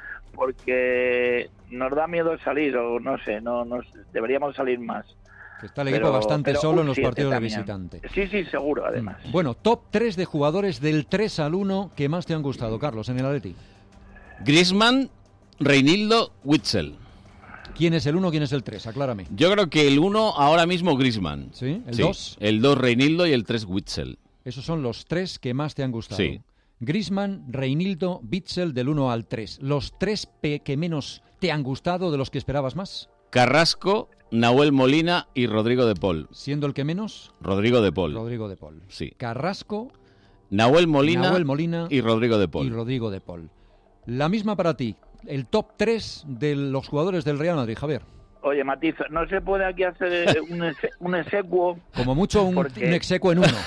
Porque nos da miedo salir, o no sé, no, no deberíamos salir más. Está el equipo pero, bastante pero solo en los partidos también. De visitante. Sí, sí, seguro, además. Bueno, top tres de jugadores del tres al uno que más te han gustado, Carlos, en el Atleti. Griezmann, Reinildo, Witsel. ¿Quién es el uno, quién es el tres? Aclárame. Yo creo que el uno ahora mismo Griezmann. ¿Sí? ¿El dos? Sí. El dos Reinildo y el tres Witsel. Esos son los tres que más te han gustado. Sí. Griezmann, Reinildo, Witsel del uno al tres. ¿Los tres que menos te han gustado, de los que esperabas más? Carrasco, Nahuel Molina y Rodrigo de Paul. ¿Siendo el que menos? Rodrigo de Paul. Rodrigo de Paul. Sí. Carrasco, Nahuel Molina, Nahuel Molina y Rodrigo de Paul. Y Rodrigo de Paul. La misma para ti, el top tres de los jugadores del Real Madrid, Javier. Oye, Matiz, no se puede aquí hacer un, ex, un execuo. Como mucho un, porque... un execuo en uno.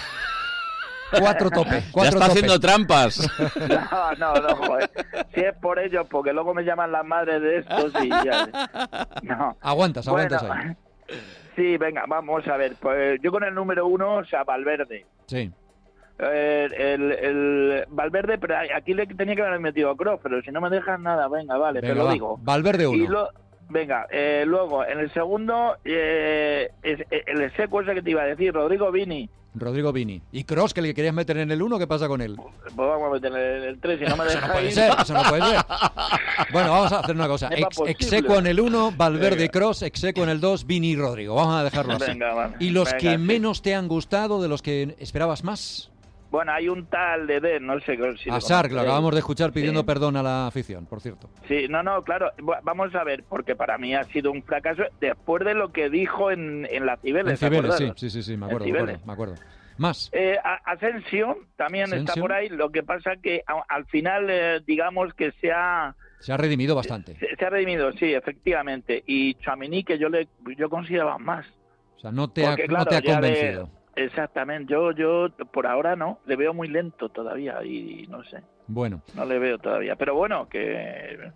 Cuatro topes. Cuatro ya está topes. haciendo trampas. No, no, no, joder. Si es por ello, porque luego me llaman las madres de estos y ya. No. Aguantas, aguantas bueno, ahí. Sí, venga, vamos a ver. Pues yo con el número uno, o sea, Valverde. Sí. El, el, el Valverde, pero aquí le tenía que haber metido a Kroos, pero si no me dejan nada, venga, vale, venga, te lo va. digo. Valverde uno. Y lo, venga, eh, luego, en el segundo, eh, es, el seco ese que te iba a decir, Rodrigo Vini. Rodrigo Vini. ¿Y Kroos, que le querías meter en el uno, qué pasa con él? Pues vamos a meter en el tres, si no me dejan. Eso no puede ir. ser, eso no puede ser. Bueno, vamos a hacer una cosa. Ex, execo en el uno, Valverde, Kroos, execo en el dos, Vini y Rodrigo. Vamos a dejarlo así. Venga, vale. ¿Y los venga, que sí. menos te han gustado, de los que esperabas más? Bueno, hay un tal de D, no sé si a Sark, lo acabamos de escuchar pidiendo sí. perdón a la afición, por cierto. Sí, no, no, claro, vamos a ver, porque para mí ha sido un fracaso después de lo que dijo en, en la Cibeles. En Cibeles, sí, sí, sí, sí, me acuerdo, me acuerdo, me acuerdo. Más. Eh, Asensio también Asensio. Está por ahí, lo que pasa que a, al final, eh, digamos que se ha... Se ha redimido bastante. Se, se ha redimido, sí, efectivamente. Y Tchouaméni, que yo le yo consideraba más. O sea, no te porque, ha, claro, no te ha convencido. Le, Exactamente, yo yo por ahora no, le veo muy lento todavía y no sé. Bueno. No le veo todavía, pero bueno, que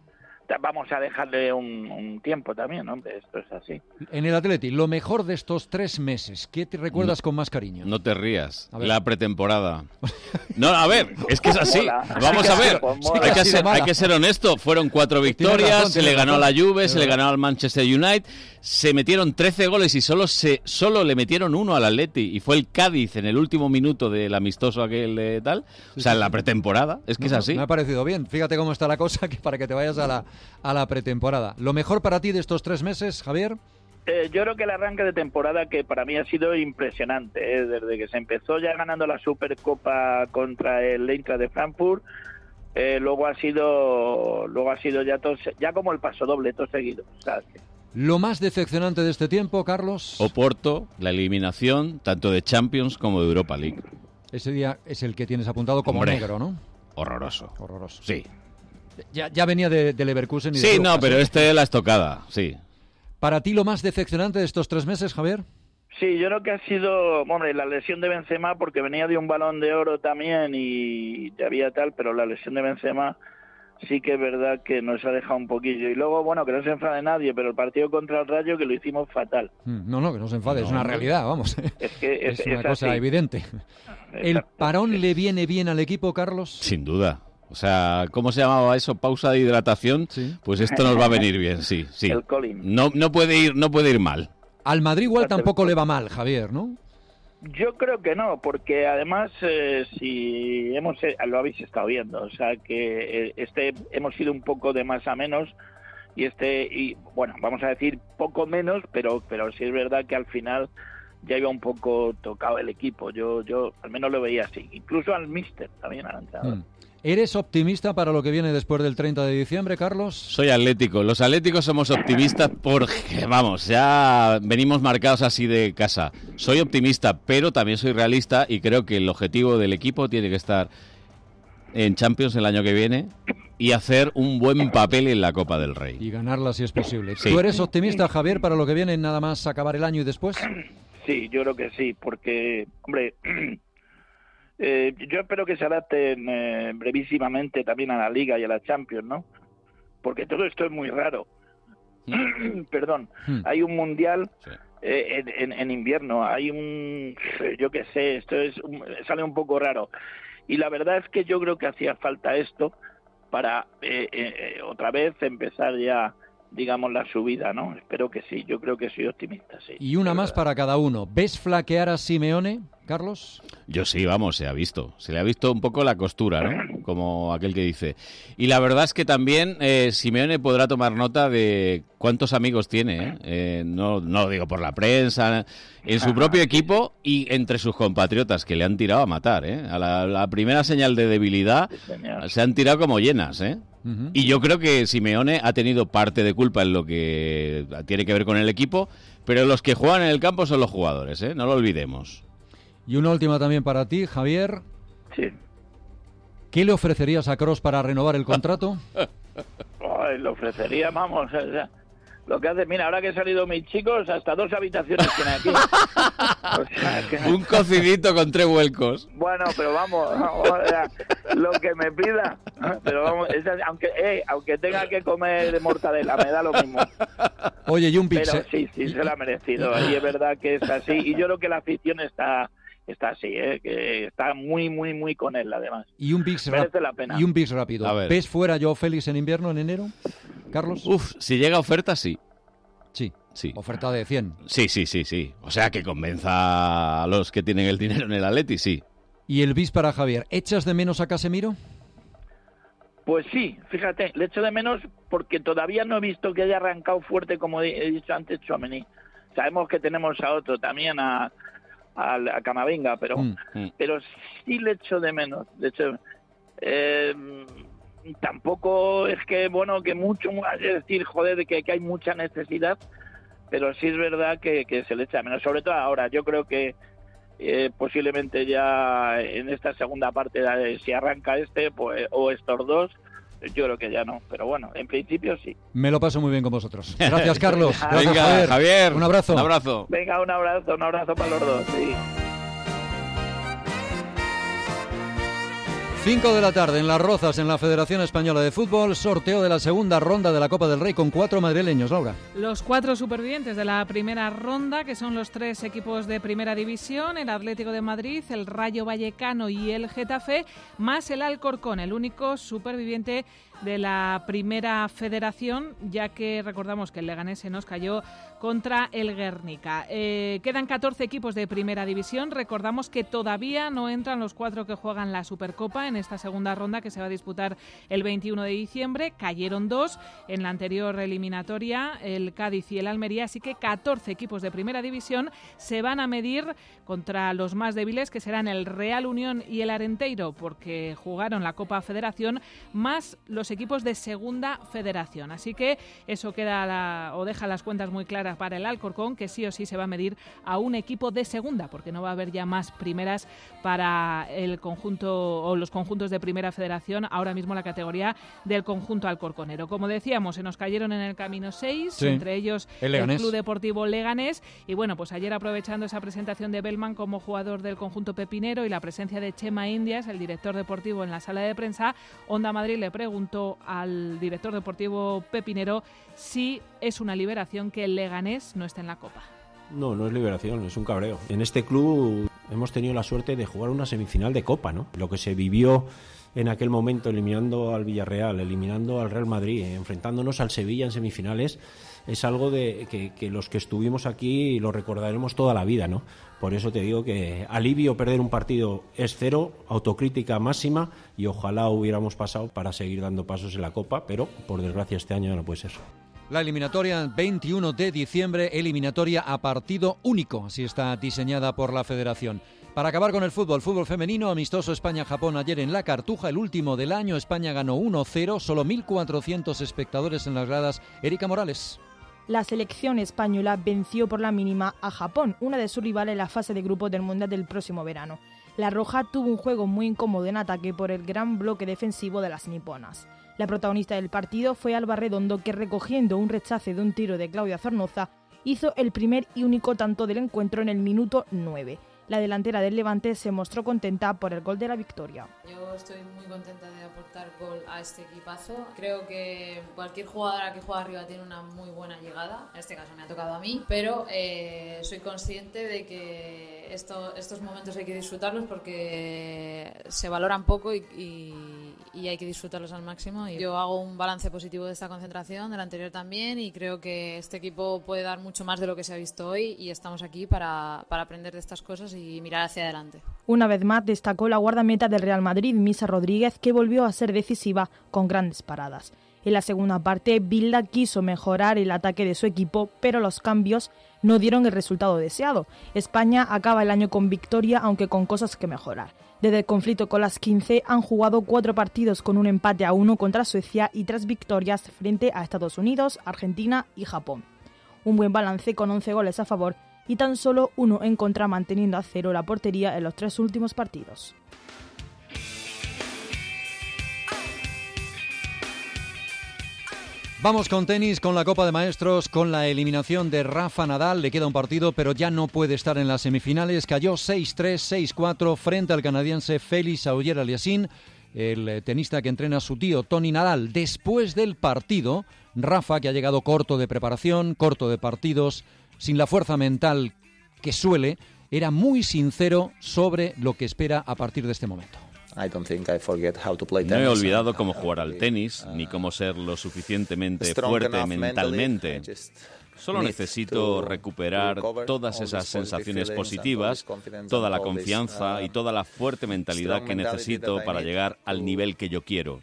vamos a dejarle un, un tiempo también, hombre, esto es así. En el Atleti, lo mejor de estos tres meses, ¿qué te recuerdas no, con más cariño? No te rías, la pretemporada. No, a ver, es que es así. Mola. Vamos a ver, hay que, ser, hay que ser honesto. Fueron cuatro victorias, razón, se le ganó razón. a la Juve, se le ganó al Manchester United, se metieron trece goles y solo se solo le metieron uno al Atleti, y fue el Cádiz en el último minuto del amistoso aquel de tal. O sea, en la pretemporada, es que no, es así. Me ha parecido bien, fíjate cómo está la cosa, que para que te vayas a la, a la pretemporada. ¿Lo mejor para ti de estos tres meses, Javier? Eh, yo creo que el arranque de temporada, que para mí ha sido impresionante, ¿eh? Desde que se empezó ya ganando la Supercopa contra el Eintracht de Frankfurt, eh, luego ha sido luego ha sido ya todo, ya como el paso doble, todo seguido. O sea, que... ¿Lo más decepcionante de este tiempo, Carlos? Oporto, la eliminación tanto de Champions como de Europa League. Ese día es el que tienes apuntado como Hombre, negro, ¿no? Horroroso. Horroroso. Sí. Ya, ya venía de, de Leverkusen y Sí, de no, Lucas, pero ¿eh? este es la estocada, sí. ¿Para ti lo más decepcionante de estos tres meses, Javier? Sí, yo creo que ha sido, hombre, la lesión de Benzema, porque venía de un Balón de Oro también y ya había tal, pero la lesión de Benzema sí que es verdad que nos ha dejado un poquillo. Y luego, bueno, que no se enfade nadie, pero el partido contra el Rayo, que lo hicimos fatal. No, no, que no se enfade, no, es una realidad, vamos. Es que es, es una es cosa así. evidente. ¿El parón le viene bien al equipo, Carlos? Sin duda. O sea, ¿cómo se llamaba eso? Pausa de hidratación. ¿Sí? Pues esto nos va a venir bien, sí, sí. El Colin. No, no puede ir, no puede ir mal. Al Madrid igual tampoco le va mal, Javier, ¿no? Yo creo que no, porque además eh, si hemos eh, lo habéis estado viendo, o sea que eh, este hemos ido un poco de más a menos y este y bueno, vamos a decir poco menos, pero pero sí es verdad que al final ya iba un poco tocado el equipo. Yo yo al menos lo veía así, incluso al míster también al entrenador. Mm. ¿Eres optimista para lo que viene después del treinta de diciembre, Carlos? Soy atlético. Los atléticos somos optimistas porque, vamos, ya venimos marcados así de casa. Soy optimista, pero también soy realista y creo que el objetivo del equipo tiene que estar en Champions el año que viene y hacer un buen papel en la Copa del Rey. Y ganarla si es posible. Sí. ¿Tú eres optimista, Javier, para lo que viene nada más acabar el año y después? Sí, yo creo que sí, porque, hombre... Eh, yo espero que se adapten eh, brevísimamente también a la Liga y a la Champions, ¿no? Porque todo esto es muy raro. Mm. Perdón, mm. hay un Mundial sí. eh, en, en, en invierno, hay un... yo qué sé, esto es un, sale un poco raro. Y la verdad es que yo creo que hacía falta esto para eh, eh, otra vez empezar ya, digamos, la subida, ¿no? Espero que sí, yo creo que soy optimista, sí. Y una más para cada uno. ¿Ves flaquear a Simeone, Carlos? Yo sí, vamos, se ha visto. Se le ha visto un poco la costura, ¿no? Como aquel que dice. Y la verdad es que también eh, Simeone podrá tomar nota de cuántos amigos tiene, ¿eh? Eh, no, no lo digo por la prensa, en su propio equipo y entre sus compatriotas, que le han tirado a matar, ¿eh? A la, la primera señal de debilidad se han tirado como llenas, ¿eh? Uh-huh. Y yo creo que Simeone ha tenido parte de culpa en lo que tiene que ver con el equipo, pero los que juegan en el campo son los jugadores, ¿eh? No lo olvidemos. Y una última también para ti, Javier. Sí. ¿Qué le ofrecerías a Kroos para renovar el contrato? Ay, le ofrecería, vamos, o sea, lo que hace, mira, ahora que han salido mis chicos, hasta dos habitaciones tienen aquí. O sea, que... Un cocidito con tres vuelcos. Bueno, pero vamos, vamos o sea, lo que me pida, pero vamos, esa, aunque eh, aunque tenga que comer de mortadela, me da lo mismo. Oye, y un pix. Pero sí, sí, se lo ha merecido, y es verdad que es así, y yo creo que la afición está... está así, ¿eh? Que está muy, muy, muy con él, además. Y un pix merece la pena. Y un pix rápido. ¿Ves fuera Joao Félix en invierno, en enero, Carlos? Uf, si llega oferta, sí. Sí, sí. Oferta de cien. Sí, sí, sí, sí. O sea, que convenza a los que tienen el dinero en el Atleti, sí. ¿Y el bis para Javier? ¿Echas de menos a Casemiro? Pues sí, fíjate, le echo de menos porque todavía no he visto que haya arrancado fuerte, como he dicho antes, Tchouaméni. Sabemos que tenemos a otro también, a... a, a Camavinga, pero mm, mm. pero sí le echo de menos. De hecho, eh, tampoco es que, bueno, que mucho, es decir, joder, que, que hay mucha necesidad, pero sí es verdad que, que se le echa de menos, sobre todo ahora. Yo creo que eh, posiblemente ya en esta segunda parte, si arranca este, pues o estos dos, yo creo que ya no, pero bueno, en principio sí. Me lo paso muy bien con vosotros. Gracias, Carlos. Gracias, Venga, Javier. Javier. Un abrazo. Un abrazo. Venga, un abrazo, un abrazo para los dos, sí. cinco de la tarde en Las Rozas, en la Federación Española de Fútbol, sorteo de la segunda ronda de la Copa del Rey con cuatro madrileños, Laura. Los cuatro supervivientes de la primera ronda, que son los tres equipos de Primera División, el Atlético de Madrid, el Rayo Vallecano y el Getafe, más el Alcorcón, el único superviviente de la Primera Federación, ya que recordamos que el Leganés se nos cayó contra el Guernica. Eh, quedan catorce equipos de Primera División. Recordamos que todavía no entran los cuatro que juegan la Supercopa en esta segunda ronda que se va a disputar el veintiuno de diciembre. Cayeron dos en la anterior eliminatoria, el Cádiz y el Almería, así que catorce equipos de Primera División se van a medir contra los más débiles, que serán el Real Unión y el Arenteiro, porque jugaron la Copa Federación, más los equipos de Segunda Federación. Así que eso queda la, o deja las cuentas muy claras para el Alcorcón, que sí o sí se va a medir a un equipo de Segunda, porque no va a haber ya más primeras para el conjunto o los conjuntos de Primera Federación, ahora mismo la categoría del conjunto alcorconero. Como decíamos, se nos cayeron en el camino seis, sí, entre ellos el, el Club Deportivo Leganés, y bueno, pues ayer, aprovechando esa presentación de Bellman como jugador del conjunto pepinero y la presencia de Chema Indias, el director deportivo, en la sala de prensa, Onda Madrid le preguntó al director deportivo pepinero si es una liberación que el Leganés no esté en la Copa. No, no es liberación, es un cabreo. En este club hemos tenido la suerte de jugar una semifinal de Copa, ¿no? Lo que se vivió en aquel momento, eliminando al Villarreal, eliminando al Real Madrid, enfrentándonos al Sevilla en semifinales, es algo de que, que los que estuvimos aquí lo recordaremos toda la vida, ¿no? Por eso te digo que alivio perder un partido es cero, autocrítica máxima, y ojalá hubiéramos pasado para seguir dando pasos en la Copa, pero por desgracia este año no puede ser. La eliminatoria veintiuno de diciembre, eliminatoria a partido único, así está diseñada por la Federación. Para acabar con el fútbol, fútbol femenino, amistoso España-Japón ayer en La Cartuja, el último del año. España ganó uno cero, solo mil cuatrocientos espectadores en las gradas. Erika Morales. La selección española venció por la mínima a Japón, una de sus rivales en la fase de grupos del Mundial del próximo verano. La roja tuvo un juego muy incómodo en ataque por el gran bloque defensivo de las niponas. La protagonista del partido fue Alba Redondo, que, recogiendo un rechace de un tiro de Claudia Zornoza, hizo el primer y único tanto del encuentro en el minuto nueve. La delantera del Levante se mostró contenta por el gol de la victoria. Yo estoy muy contenta de aportar gol a este equipazo. Creo que cualquier jugadora que juega arriba tiene una muy buena llegada. En este caso me ha tocado a mí, pero eh, soy consciente de que esto, estos momentos hay que disfrutarlos porque se valoran poco y, y, y hay que disfrutarlos al máximo. Y yo hago un balance positivo de esta concentración, del anterior también, y creo que este equipo puede dar mucho más de lo que se ha visto hoy, y estamos aquí para, para aprender de estas cosas y mirar hacia adelante. Una vez más destacó la guardameta del Real Madrid, Misa Rodríguez, que volvió a ser decisiva con grandes paradas. En la segunda parte, Bilda quiso mejorar el ataque de su equipo, pero los cambios no dieron el resultado deseado. España acaba el año con victoria, aunque con cosas que mejorar. Desde el conflicto con las quince han jugado cuatro partidos con un empate a uno contra Suecia y tres victorias frente a Estados Unidos, Argentina y Japón. Un buen balance con once goles a favor y tan solo uno en contra, manteniendo a cero la portería en los tres últimos partidos. Vamos con tenis, con la Copa de Maestros, con la eliminación de Rafa Nadal. Le queda un partido, pero ya no puede estar en las semifinales. Cayó seis tres, seis cuatro frente al canadiense Félix Auger-Aliassime, el tenista que entrena a su tío Tony Nadal. Después del partido, Rafa, que ha llegado corto de preparación, corto de partidos, sin la fuerza mental que suele, era muy sincero sobre lo que espera a partir de este momento. No he olvidado cómo jugar al tenis, ni cómo ser lo suficientemente fuerte mentalmente. Solo necesito recuperar todas esas sensaciones positivas, toda la confianza y toda la fuerte mentalidad que necesito para llegar al nivel que yo quiero.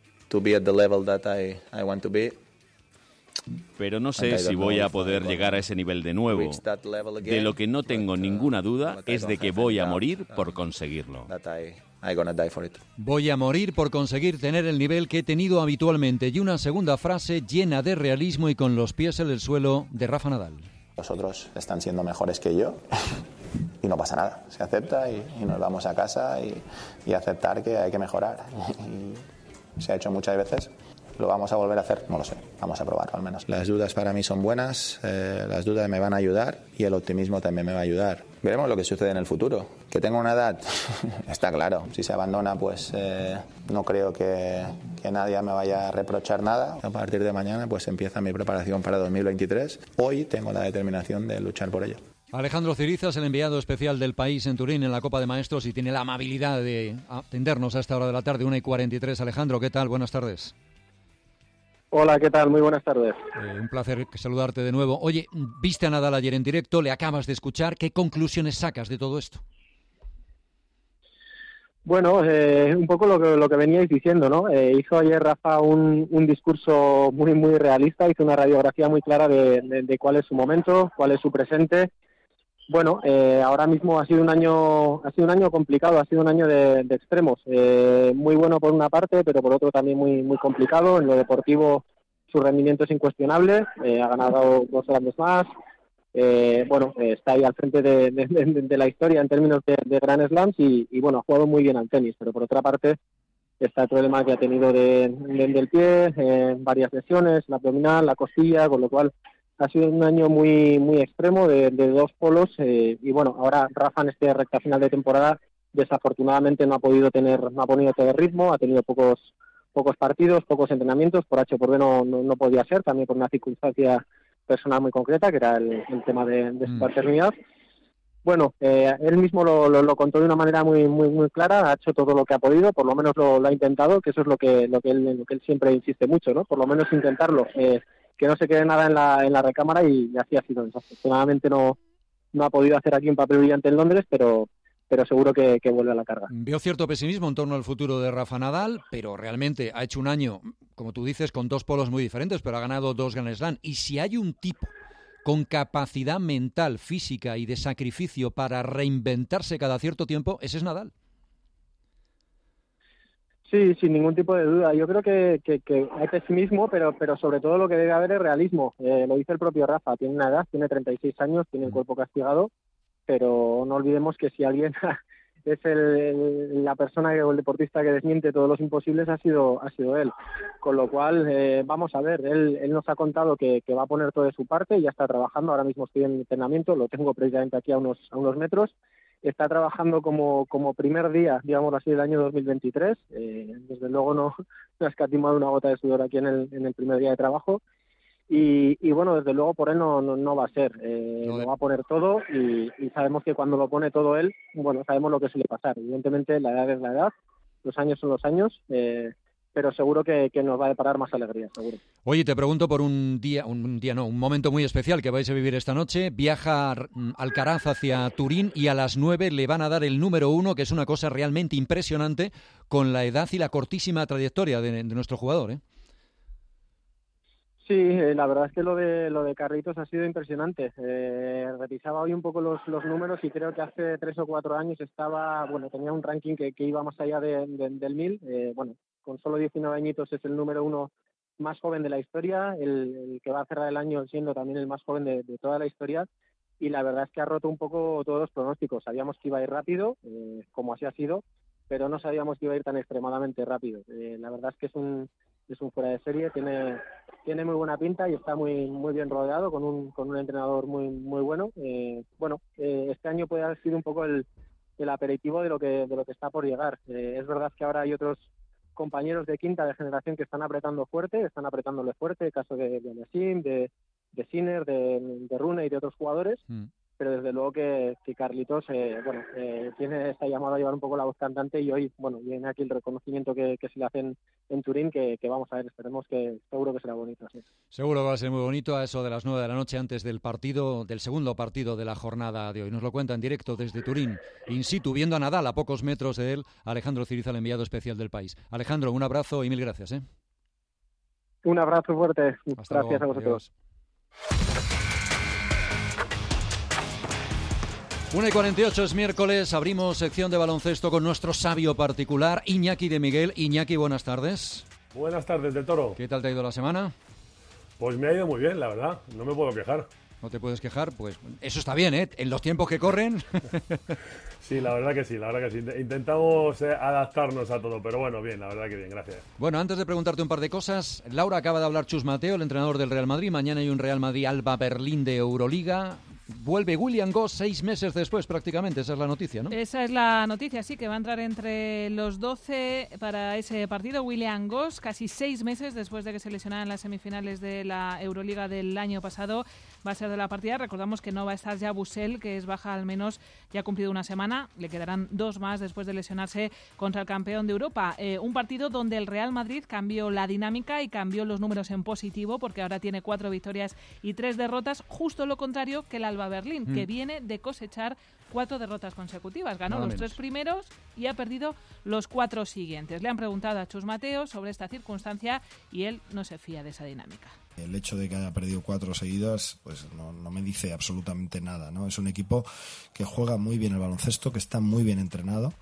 Pero no sé si voy a poder llegar a ese nivel de nuevo. De lo que no tengo ninguna duda es de que voy a morir por conseguirlo. Voy a morir por conseguir tener el nivel que he tenido habitualmente. Y una segunda frase llena de realismo y con los pies en el suelo de Rafa Nadal. Los otros están siendo mejores que yo y no pasa nada. Se acepta y, y nos vamos a casa y, y aceptar que hay que mejorar. Y se ha hecho muchas veces. ¿Lo vamos a volver a hacer? No lo sé. Vamos a probarlo al menos. Las dudas para mí son buenas, eh, las dudas me van a ayudar y el optimismo también me va a ayudar. veremos lo que sucede en el futuro. Que tenga una edad, está claro. Si se abandona, pues eh, no creo que, que nadie me vaya a reprochar nada. A partir de mañana pues empieza mi preparación para dos mil veintitrés. Hoy tengo la determinación de luchar por ello. Alejandro Cirizas, el enviado especial del país en Turín en la Copa de Maestros, y tiene la amabilidad de atendernos a esta hora de la tarde, una y cuarenta y tres. Alejandro, ¿qué tal? Buenas tardes. Hola, ¿qué tal? Muy buenas tardes. Eh, un placer saludarte de nuevo. Oye, viste a Nadal ayer en directo, le acabas de escuchar. ¿Qué conclusiones sacas de todo esto? Bueno, eh, un poco lo que, lo que veníais diciendo, ¿no? Eh, hizo ayer Rafa un, un discurso muy, muy realista, hizo una radiografía muy clara de, de, de cuál es su momento, cuál es su presente. Bueno, eh, ahora mismo ha sido un año, ha sido un año complicado, ha sido un año de, de extremos. Eh, muy bueno por una parte, pero por otro también muy, muy complicado. En lo deportivo su rendimiento es incuestionable, eh, ha ganado dos grandes más. Eh, bueno, eh, está ahí al frente de, de, de, de la historia en términos de, de Grand Slams y, y bueno, ha jugado muy bien al tenis, pero por otra parte está el problema que ha tenido de, de, del pie, eh, varias lesiones, la abdominal, la costilla, con lo cual ha sido un año muy muy extremo de, de dos polos eh, y bueno, ahora Rafa en este recta final de temporada desafortunadamente no ha podido tener no ha podido tener ritmo, ha tenido pocos pocos partidos, pocos entrenamientos, por H o por B no, no, no podía ser, también por una circunstancia personal muy concreta, que era el, el tema de, de su paternidad. Bueno, eh, él mismo lo, lo, lo contó de una manera muy muy muy clara, ha hecho todo lo que ha podido, por lo menos lo, lo ha intentado, que eso es lo que lo que él, lo que él siempre insiste mucho, ¿no? Por lo menos intentarlo, eh, que no se quede nada en la en la recámara y, y así ha sido. Desafortunadamente no no ha podido hacer aquí un papel brillante en Londres, pero pero seguro que, que vuelve a la carga. Veo cierto pesimismo en torno al futuro de Rafa Nadal, pero realmente ha hecho un año, como tú dices, con dos polos muy diferentes, pero ha ganado dos Grand Slam. Y si hay un tipo con capacidad mental, física y de sacrificio para reinventarse cada cierto tiempo, ese es Nadal. Sí, sin ningún tipo de duda. Yo creo que, que, que hay pesimismo, pero pero sobre todo lo que debe haber es realismo. Eh, lo dice el propio Rafa, tiene una edad, tiene treinta y seis años, tiene el cuerpo castigado, pero no olvidemos que si alguien es el, el, la persona o el deportista que desmiente todos los imposibles ha sido ha sido él. Con lo cual, eh, vamos a ver, él, él nos ha contado que, que va a poner todo de su parte, ya está trabajando, ahora mismo estoy en entrenamiento, lo tengo precisamente aquí a unos a unos metros. Está trabajando como, como primer día, digamos así, del año dos mil veintitrés. Eh, desde luego no, no ha escatimado una gota de sudor aquí en el, en el primer día de trabajo. Y, y bueno, desde luego por él no, no, no va a ser. Eh, no, lo va a poner todo y, y sabemos que cuando lo pone todo él, bueno, sabemos lo que suele pasar. Evidentemente la edad es la edad, los años son los años, eh, pero seguro que, que nos va a deparar más alegría, seguro. Oye, te pregunto por un día, un día no, un momento muy especial que vais a vivir esta noche. Viaja Alcaraz hacia Turín y a las nueve le van a dar el número uno, que es una cosa realmente impresionante con la edad y la cortísima trayectoria de, de nuestro jugador, ¿eh? Sí, eh, la verdad es que lo de lo de Carlitos ha sido impresionante. Eh, revisaba hoy un poco los, los números y creo que hace tres o cuatro años estaba, bueno, tenía un ranking que, que iba más allá de, de, del mil. Eh, bueno, con solo diecinueve añitos es el número uno más joven de la historia, el, el que va a cerrar el año siendo también el más joven de, de toda la historia. Y la verdad es que ha roto un poco todos los pronósticos. Sabíamos que iba a ir rápido, eh, como así ha sido, pero no sabíamos que iba a ir tan extremadamente rápido. Eh, la verdad es que es un es un fuera de serie, tiene tiene muy buena pinta y está muy muy bien rodeado con un con un entrenador muy muy bueno. Eh, bueno, eh, este año puede haber sido un poco el, el aperitivo de lo que de lo que está por llegar. Eh, es verdad que ahora hay otros compañeros de quinta de generación que están apretando fuerte, están apretándole fuerte, el caso de de Nassim, de de Sinner, de, de Rune y de otros jugadores. Mm. Pero desde luego que, que Carlitos eh, bueno, eh, tiene esta llamada a llevar un poco la voz cantante y hoy, bueno, viene aquí el reconocimiento que, que se le hace en, en Turín, que, que vamos a ver, esperemos que seguro que será bonito. Sí. Seguro que va a ser muy bonito a eso de las nueve de la noche antes del partido, del segundo partido de la jornada de hoy. Nos lo cuenta en directo desde Turín, in situ, viendo a Nadal a pocos metros de él, Alejandro Ciriza, el enviado especial del país. Alejandro, un abrazo y mil gracias. ¿eh? Un abrazo fuerte. Hasta gracias luego. A vosotros. Adiós. una y cuarenta y ocho es miércoles, abrimos sección de baloncesto con nuestro sabio particular, Iñaki de Miguel. Iñaki, buenas tardes. Buenas tardes, del Toro. ¿Qué tal te ha ido la semana? Pues me ha ido muy bien, la verdad, no me puedo quejar. ¿No te puedes quejar? Pues eso está bien, ¿eh? En los tiempos que corren. Sí, la verdad que sí, la verdad que sí. Intentamos eh, adaptarnos a todo, pero bueno, bien, la verdad que bien, gracias. Bueno, antes de preguntarte un par de cosas, Laura, acaba de hablar Chus Mateo, el entrenador del Real Madrid. Mañana hay un Real Madrid Alba Berlín de Euroliga. vuelve William Goss seis meses después prácticamente, esa es la noticia, ¿no? Esa es la noticia, sí, que va a entrar entre los doce para ese partido. William Goss, casi seis meses después de que se lesionara en las semifinales de la Euroliga del año pasado, va a ser de la partida. Recordamos que no va a estar ya Busel, que es baja al menos, ya ha cumplido una semana. Le quedarán dos más después de lesionarse contra el campeón de Europa. Eh, un partido donde el Real Madrid cambió la dinámica y cambió los números en positivo, porque ahora tiene cuatro victorias y tres derrotas, justo lo contrario que el Alba Berlín, mm. que viene de cosechar cuatro derrotas consecutivas. Ganó Nada los menos. tres primeros y ha perdido los cuatro siguientes. Le han preguntado a Chus Mateo sobre esta circunstancia y él no se fía de esa dinámica. El hecho de que haya perdido cuatro seguidas pues no, no me dice absolutamente nada, ¿no? Es un equipo que juega muy bien el baloncesto, que está muy bien entrenado,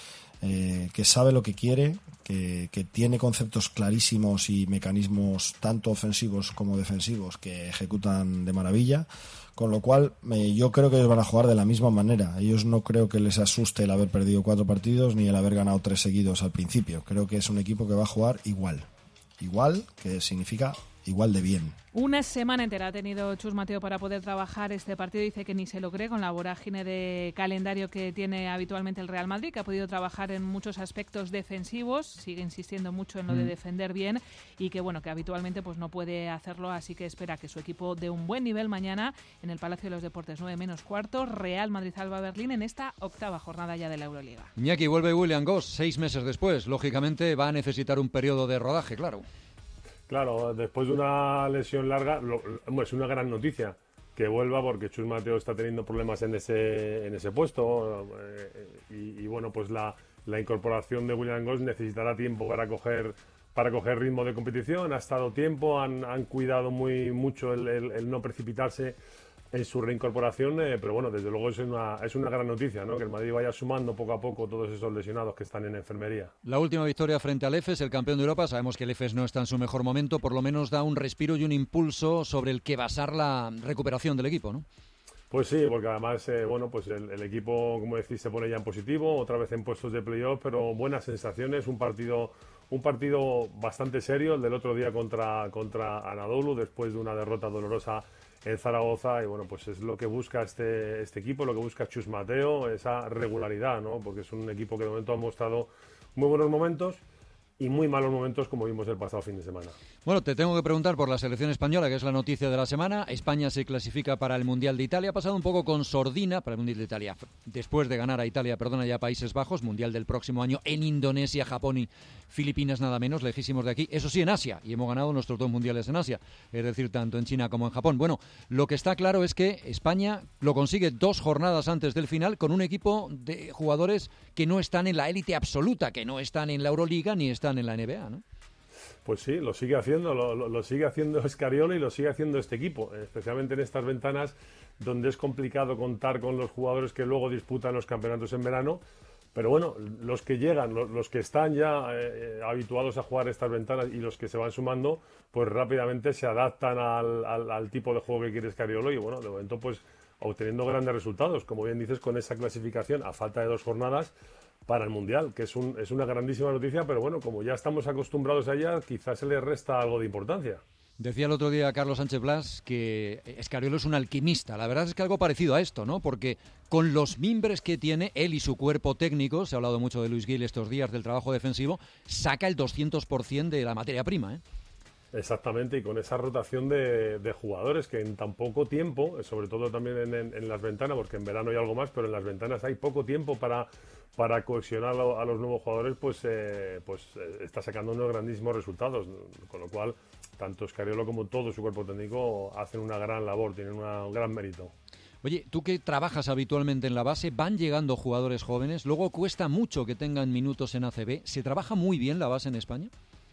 eh, que sabe lo que quiere, que, que tiene conceptos clarísimos y mecanismos tanto ofensivos como defensivos que ejecutan de maravilla, con lo cual eh, yo creo que ellos van a jugar de la misma manera. Ellos no creo que les asuste el haber perdido cuatro partidos ni el haber ganado tres seguidos al principio. Creo que es un equipo que va a jugar igual. Igual, que significa igual de bien. Una semana entera ha tenido Chus Mateo para poder trabajar este partido. Dice que ni se lo cree con la vorágine de calendario que tiene habitualmente el Real Madrid, que ha podido trabajar en muchos aspectos defensivos, sigue insistiendo mucho en lo mm. de defender bien y que bueno, que habitualmente pues no puede hacerlo, así que espera que su equipo dé un buen nivel mañana en el Palacio de los Deportes, nueve menos cuarto, Real Madrid-Alba Berlín en esta octava jornada ya de la Euroliga. Iñaki, vuelve William Goss seis meses después, lógicamente va a necesitar un periodo de rodaje, claro. Claro, después de una lesión larga, lo, es una gran noticia que vuelva porque Chus Mateo está teniendo problemas en ese en ese puesto eh, y, y bueno, pues la, la incorporación de William Goss necesitará tiempo para coger para coger ritmo de competición. Ha estado tiempo, han, han cuidado muy mucho el, el, el no precipitarse en su reincorporación, eh, pero bueno, desde luego es una, es una gran noticia, ¿no? Que el Madrid vaya sumando poco a poco todos esos lesionados que están en enfermería. La última victoria frente al Efes, el campeón de Europa. Sabemos que el Efes no está en su mejor momento, por lo menos da un respiro y un impulso sobre el que basar la recuperación del equipo, ¿no? Pues sí, porque además, eh, bueno, pues el, el equipo, como decís, se pone ya en positivo, otra vez en puestos de playoff, pero buenas sensaciones, un partido un partido bastante serio, el del otro día contra, contra Anadolu, después de una derrota dolorosa en Zaragoza, y bueno, pues es lo que busca este, este equipo, lo que busca Chus Mateo, esa regularidad, ¿no? Porque es un equipo que de momento ha mostrado muy buenos momentos y muy malos momentos, como vimos el pasado fin de semana. Bueno, te tengo que preguntar por la selección española, que es la noticia de la semana. España se clasifica para el Mundial de Italia. Ha pasado un poco con sordina para el Mundial de Italia. Después de ganar a Italia, perdona, ya Países Bajos, Mundial del próximo año en Indonesia, Japón y Filipinas, nada menos, lejísimos de aquí. Eso sí, en Asia, y hemos ganado nuestros dos mundiales en Asia, es decir, tanto en China como en Japón. Bueno, lo que está claro es que España lo consigue dos jornadas antes del final con un equipo de jugadores que no están en la élite absoluta, que no están en la Euroliga ni están en la N B A, ¿no? Pues sí, lo sigue haciendo, lo, lo, lo sigue haciendo Scariolo y lo sigue haciendo este equipo, especialmente en estas ventanas donde es complicado contar con los jugadores que luego disputan los campeonatos en verano. Pero bueno, los que llegan, los, los que están ya eh, habituados a jugar estas ventanas y los que se van sumando, pues rápidamente se adaptan al, al, al tipo de juego que quiere Scariolo y bueno, de momento pues obteniendo grandes resultados, como bien dices, con esa clasificación a falta de dos jornadas para el Mundial, que es, un, es una grandísima noticia, pero bueno, como ya estamos acostumbrados a ella, quizás se le resta algo de importancia. Decía el otro día Carlos Sánchez Blas que Scariolo es un alquimista. La verdad es que algo parecido a esto, ¿no? Porque con los mimbres que tiene él y su cuerpo técnico, se ha hablado mucho de Luis Gil estos días del trabajo defensivo, saca el doscientos por ciento de la materia prima, ¿eh? Exactamente, y con esa rotación de, de jugadores que en tan poco tiempo, sobre todo también en, en, en las ventanas, porque en verano hay algo más, pero en las ventanas hay poco tiempo para, para cohesionar a los nuevos jugadores, pues, eh, pues eh, está sacando unos grandísimos resultados, con lo cual tanto Scariolo como todo su cuerpo técnico hacen una gran labor, tienen una, un gran mérito. Oye, tú que trabajas habitualmente en la base, van llegando jugadores jóvenes, luego cuesta mucho que tengan minutos en A C B, ¿se trabaja muy bien la base en España?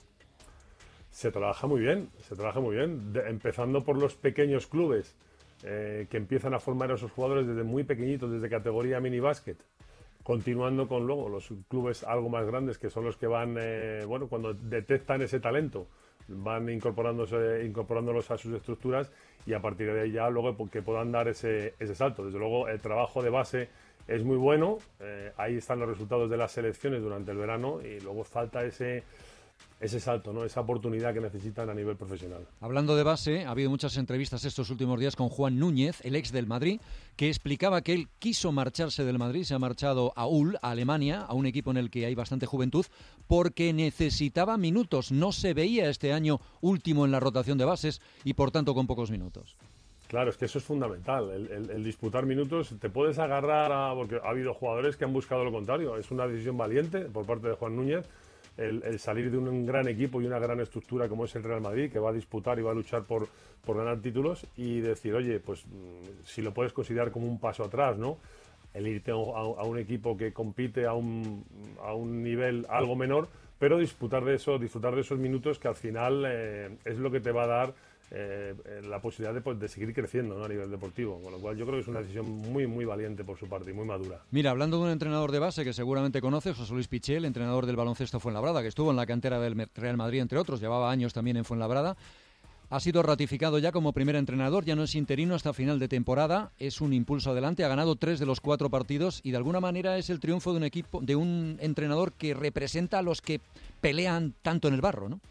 Se trabaja muy bien, se trabaja muy bien, de, empezando por los pequeños clubes eh, que empiezan a formar a esos jugadores desde muy pequeñitos, desde categoría mini básquet, continuando con luego los clubes algo más grandes que son los que van, eh, bueno, cuando detectan ese talento, van incorporándose, incorporándolos a sus estructuras y a partir de ahí ya luego que puedan dar ese, ese salto. Desde luego el trabajo de base es muy bueno, eh, ahí están los resultados de las selecciones durante el verano y luego falta ese ese salto, ¿no? Esa oportunidad que necesitan a nivel profesional. Hablando de base, ha habido muchas entrevistas estos últimos días con Juan Núñez, el ex del Madrid, que explicaba que él quiso marcharse del Madrid, se ha marchado a Ulm, a Alemania, a un equipo en el que hay bastante juventud, porque necesitaba minutos. No se veía este año último en la rotación de bases y por tanto con pocos minutos. Claro, es que eso es fundamental, el, el, el disputar minutos. Te puedes agarrar a... porque ha habido jugadores que han buscado lo contrario. Es una decisión valiente por parte de Juan Núñez, el, el salir de un gran equipo y una gran estructura como es el Real Madrid, que va a disputar y va a luchar por, por ganar títulos, y decir, oye, pues si lo puedes considerar como un paso atrás, ¿no? El irte a, a un equipo que compite a un, a un nivel algo menor, pero disfrutar de eso, disfrutar de esos minutos que al final eh, es lo que te va a dar Eh, la posibilidad de, pues, de seguir creciendo, ¿no? A nivel deportivo, con lo cual yo creo que es una decisión muy muy valiente por su parte y muy madura. Mira, hablando de un entrenador de base que seguramente conoces, José Luis Pichel, entrenador del baloncesto Fuenlabrada, que estuvo en la cantera del Real Madrid, entre otros, llevaba años también en Fuenlabrada, ha sido ratificado ya como primer entrenador, ya no es interino hasta final de temporada, es un impulso adelante, ha ganado tres de los cuatro partidos y de alguna manera es el triunfo de un equipo, de un entrenador que representa a los que pelean tanto en el barro, ¿no?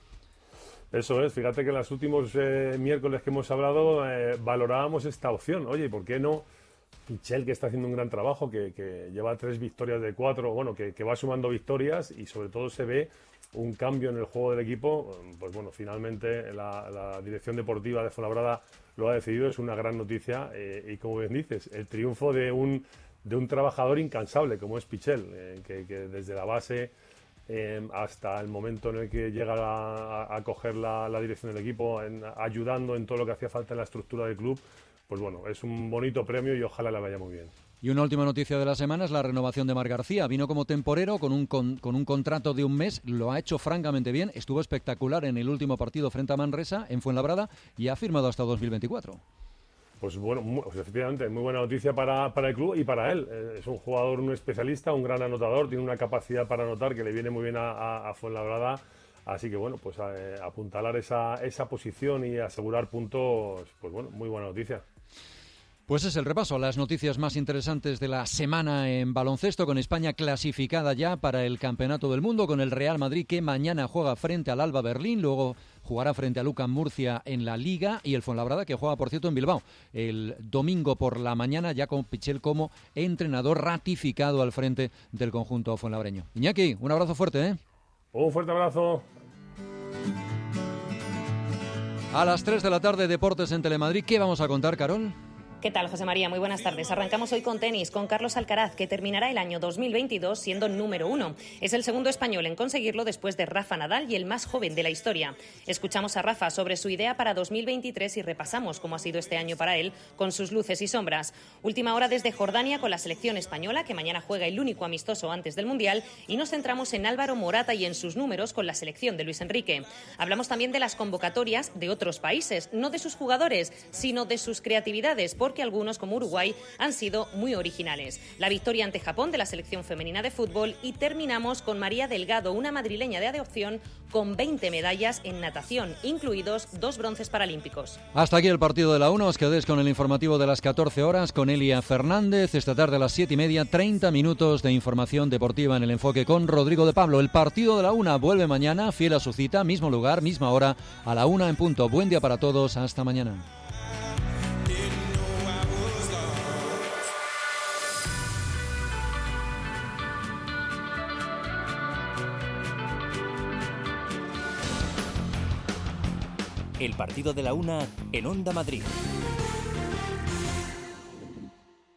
Eso es, fíjate que en los últimos eh, miércoles que hemos hablado eh, valorábamos esta opción. Oye, ¿por qué no Pichel, que está haciendo un gran trabajo, que, que lleva tres victorias de cuatro, bueno, que, que va sumando victorias y sobre todo se ve un cambio en el juego del equipo? Pues bueno, finalmente la, la dirección deportiva de Fuenlabrada lo ha decidido, es una gran noticia eh, y como bien dices, el triunfo de un, de un trabajador incansable como es Pichel, eh, que, que desde la base Eh, hasta el momento en el que llega a, a coger la, la dirección del equipo, en, ayudando en todo lo que hacía falta en la estructura del club, pues bueno, es un bonito premio y ojalá le vaya muy bien. Y una última noticia de la semana es la renovación de Marc García. Vino como temporero con un, con, con un contrato de un mes, lo ha hecho francamente bien, estuvo espectacular en el último partido frente a Manresa, en Fuenlabrada, y ha firmado hasta dos mil veinticuatro. Pues bueno, muy, pues efectivamente, muy buena noticia para, para el club y para él. Eh, es un jugador, un especialista, un gran anotador, tiene una capacidad para anotar que le viene muy bien a, a, a Fuenlabrada. Así que bueno, pues a, a apuntalar esa, esa posición y asegurar puntos, pues bueno, muy buena noticia. Pues es el repaso a las noticias más interesantes de la semana en baloncesto, con España clasificada ya para el Campeonato del Mundo, con el Real Madrid que mañana juega frente al Alba Berlín, luego jugará frente a Lucan Murcia en la Liga, y el Fuenlabrada que juega, por cierto, en Bilbao el domingo por la mañana, ya con Pichel como entrenador ratificado al frente del conjunto fuenlabreño. Iñaki, un abrazo fuerte, ¿eh? Un fuerte abrazo. A las tres de la tarde, Deportes en Telemadrid. ¿Qué vamos a contar, Carol? ¿Qué tal, José María? Muy buenas tardes. Arrancamos hoy con tenis, con Carlos Alcaraz, que terminará el año dos mil veintidós siendo número uno. Es el segundo español en conseguirlo después de Rafa Nadal y el más joven de la historia. Escuchamos a Rafa sobre su idea para dos mil veintitrés y repasamos cómo ha sido este año para él, con sus luces y sombras. Última hora desde Jordania con la selección española, que mañana juega el único amistoso antes del Mundial, y nos centramos en Álvaro Morata y en sus números con la selección de Luis Enrique. Hablamos también de las convocatorias de otros países, no de sus jugadores, sino de sus creatividades, porque algunos, como Uruguay, han sido muy originales. La victoria ante Japón de la selección femenina de fútbol, y terminamos con María Delgado, una madrileña de adopción con veinte medallas en natación, incluidos dos bronces paralímpicos. Hasta aquí el partido de la una. Os quedéis con el informativo de las catorce horas con Elia Fernández. Esta tarde a las siete y media, treinta minutos de información deportiva en el enfoque con Rodrigo de Pablo. El partido de la una vuelve mañana, fiel a su cita, mismo lugar, misma hora, a la una en punto. Buen día para todos. Hasta mañana. El partido de la una en Onda Madrid.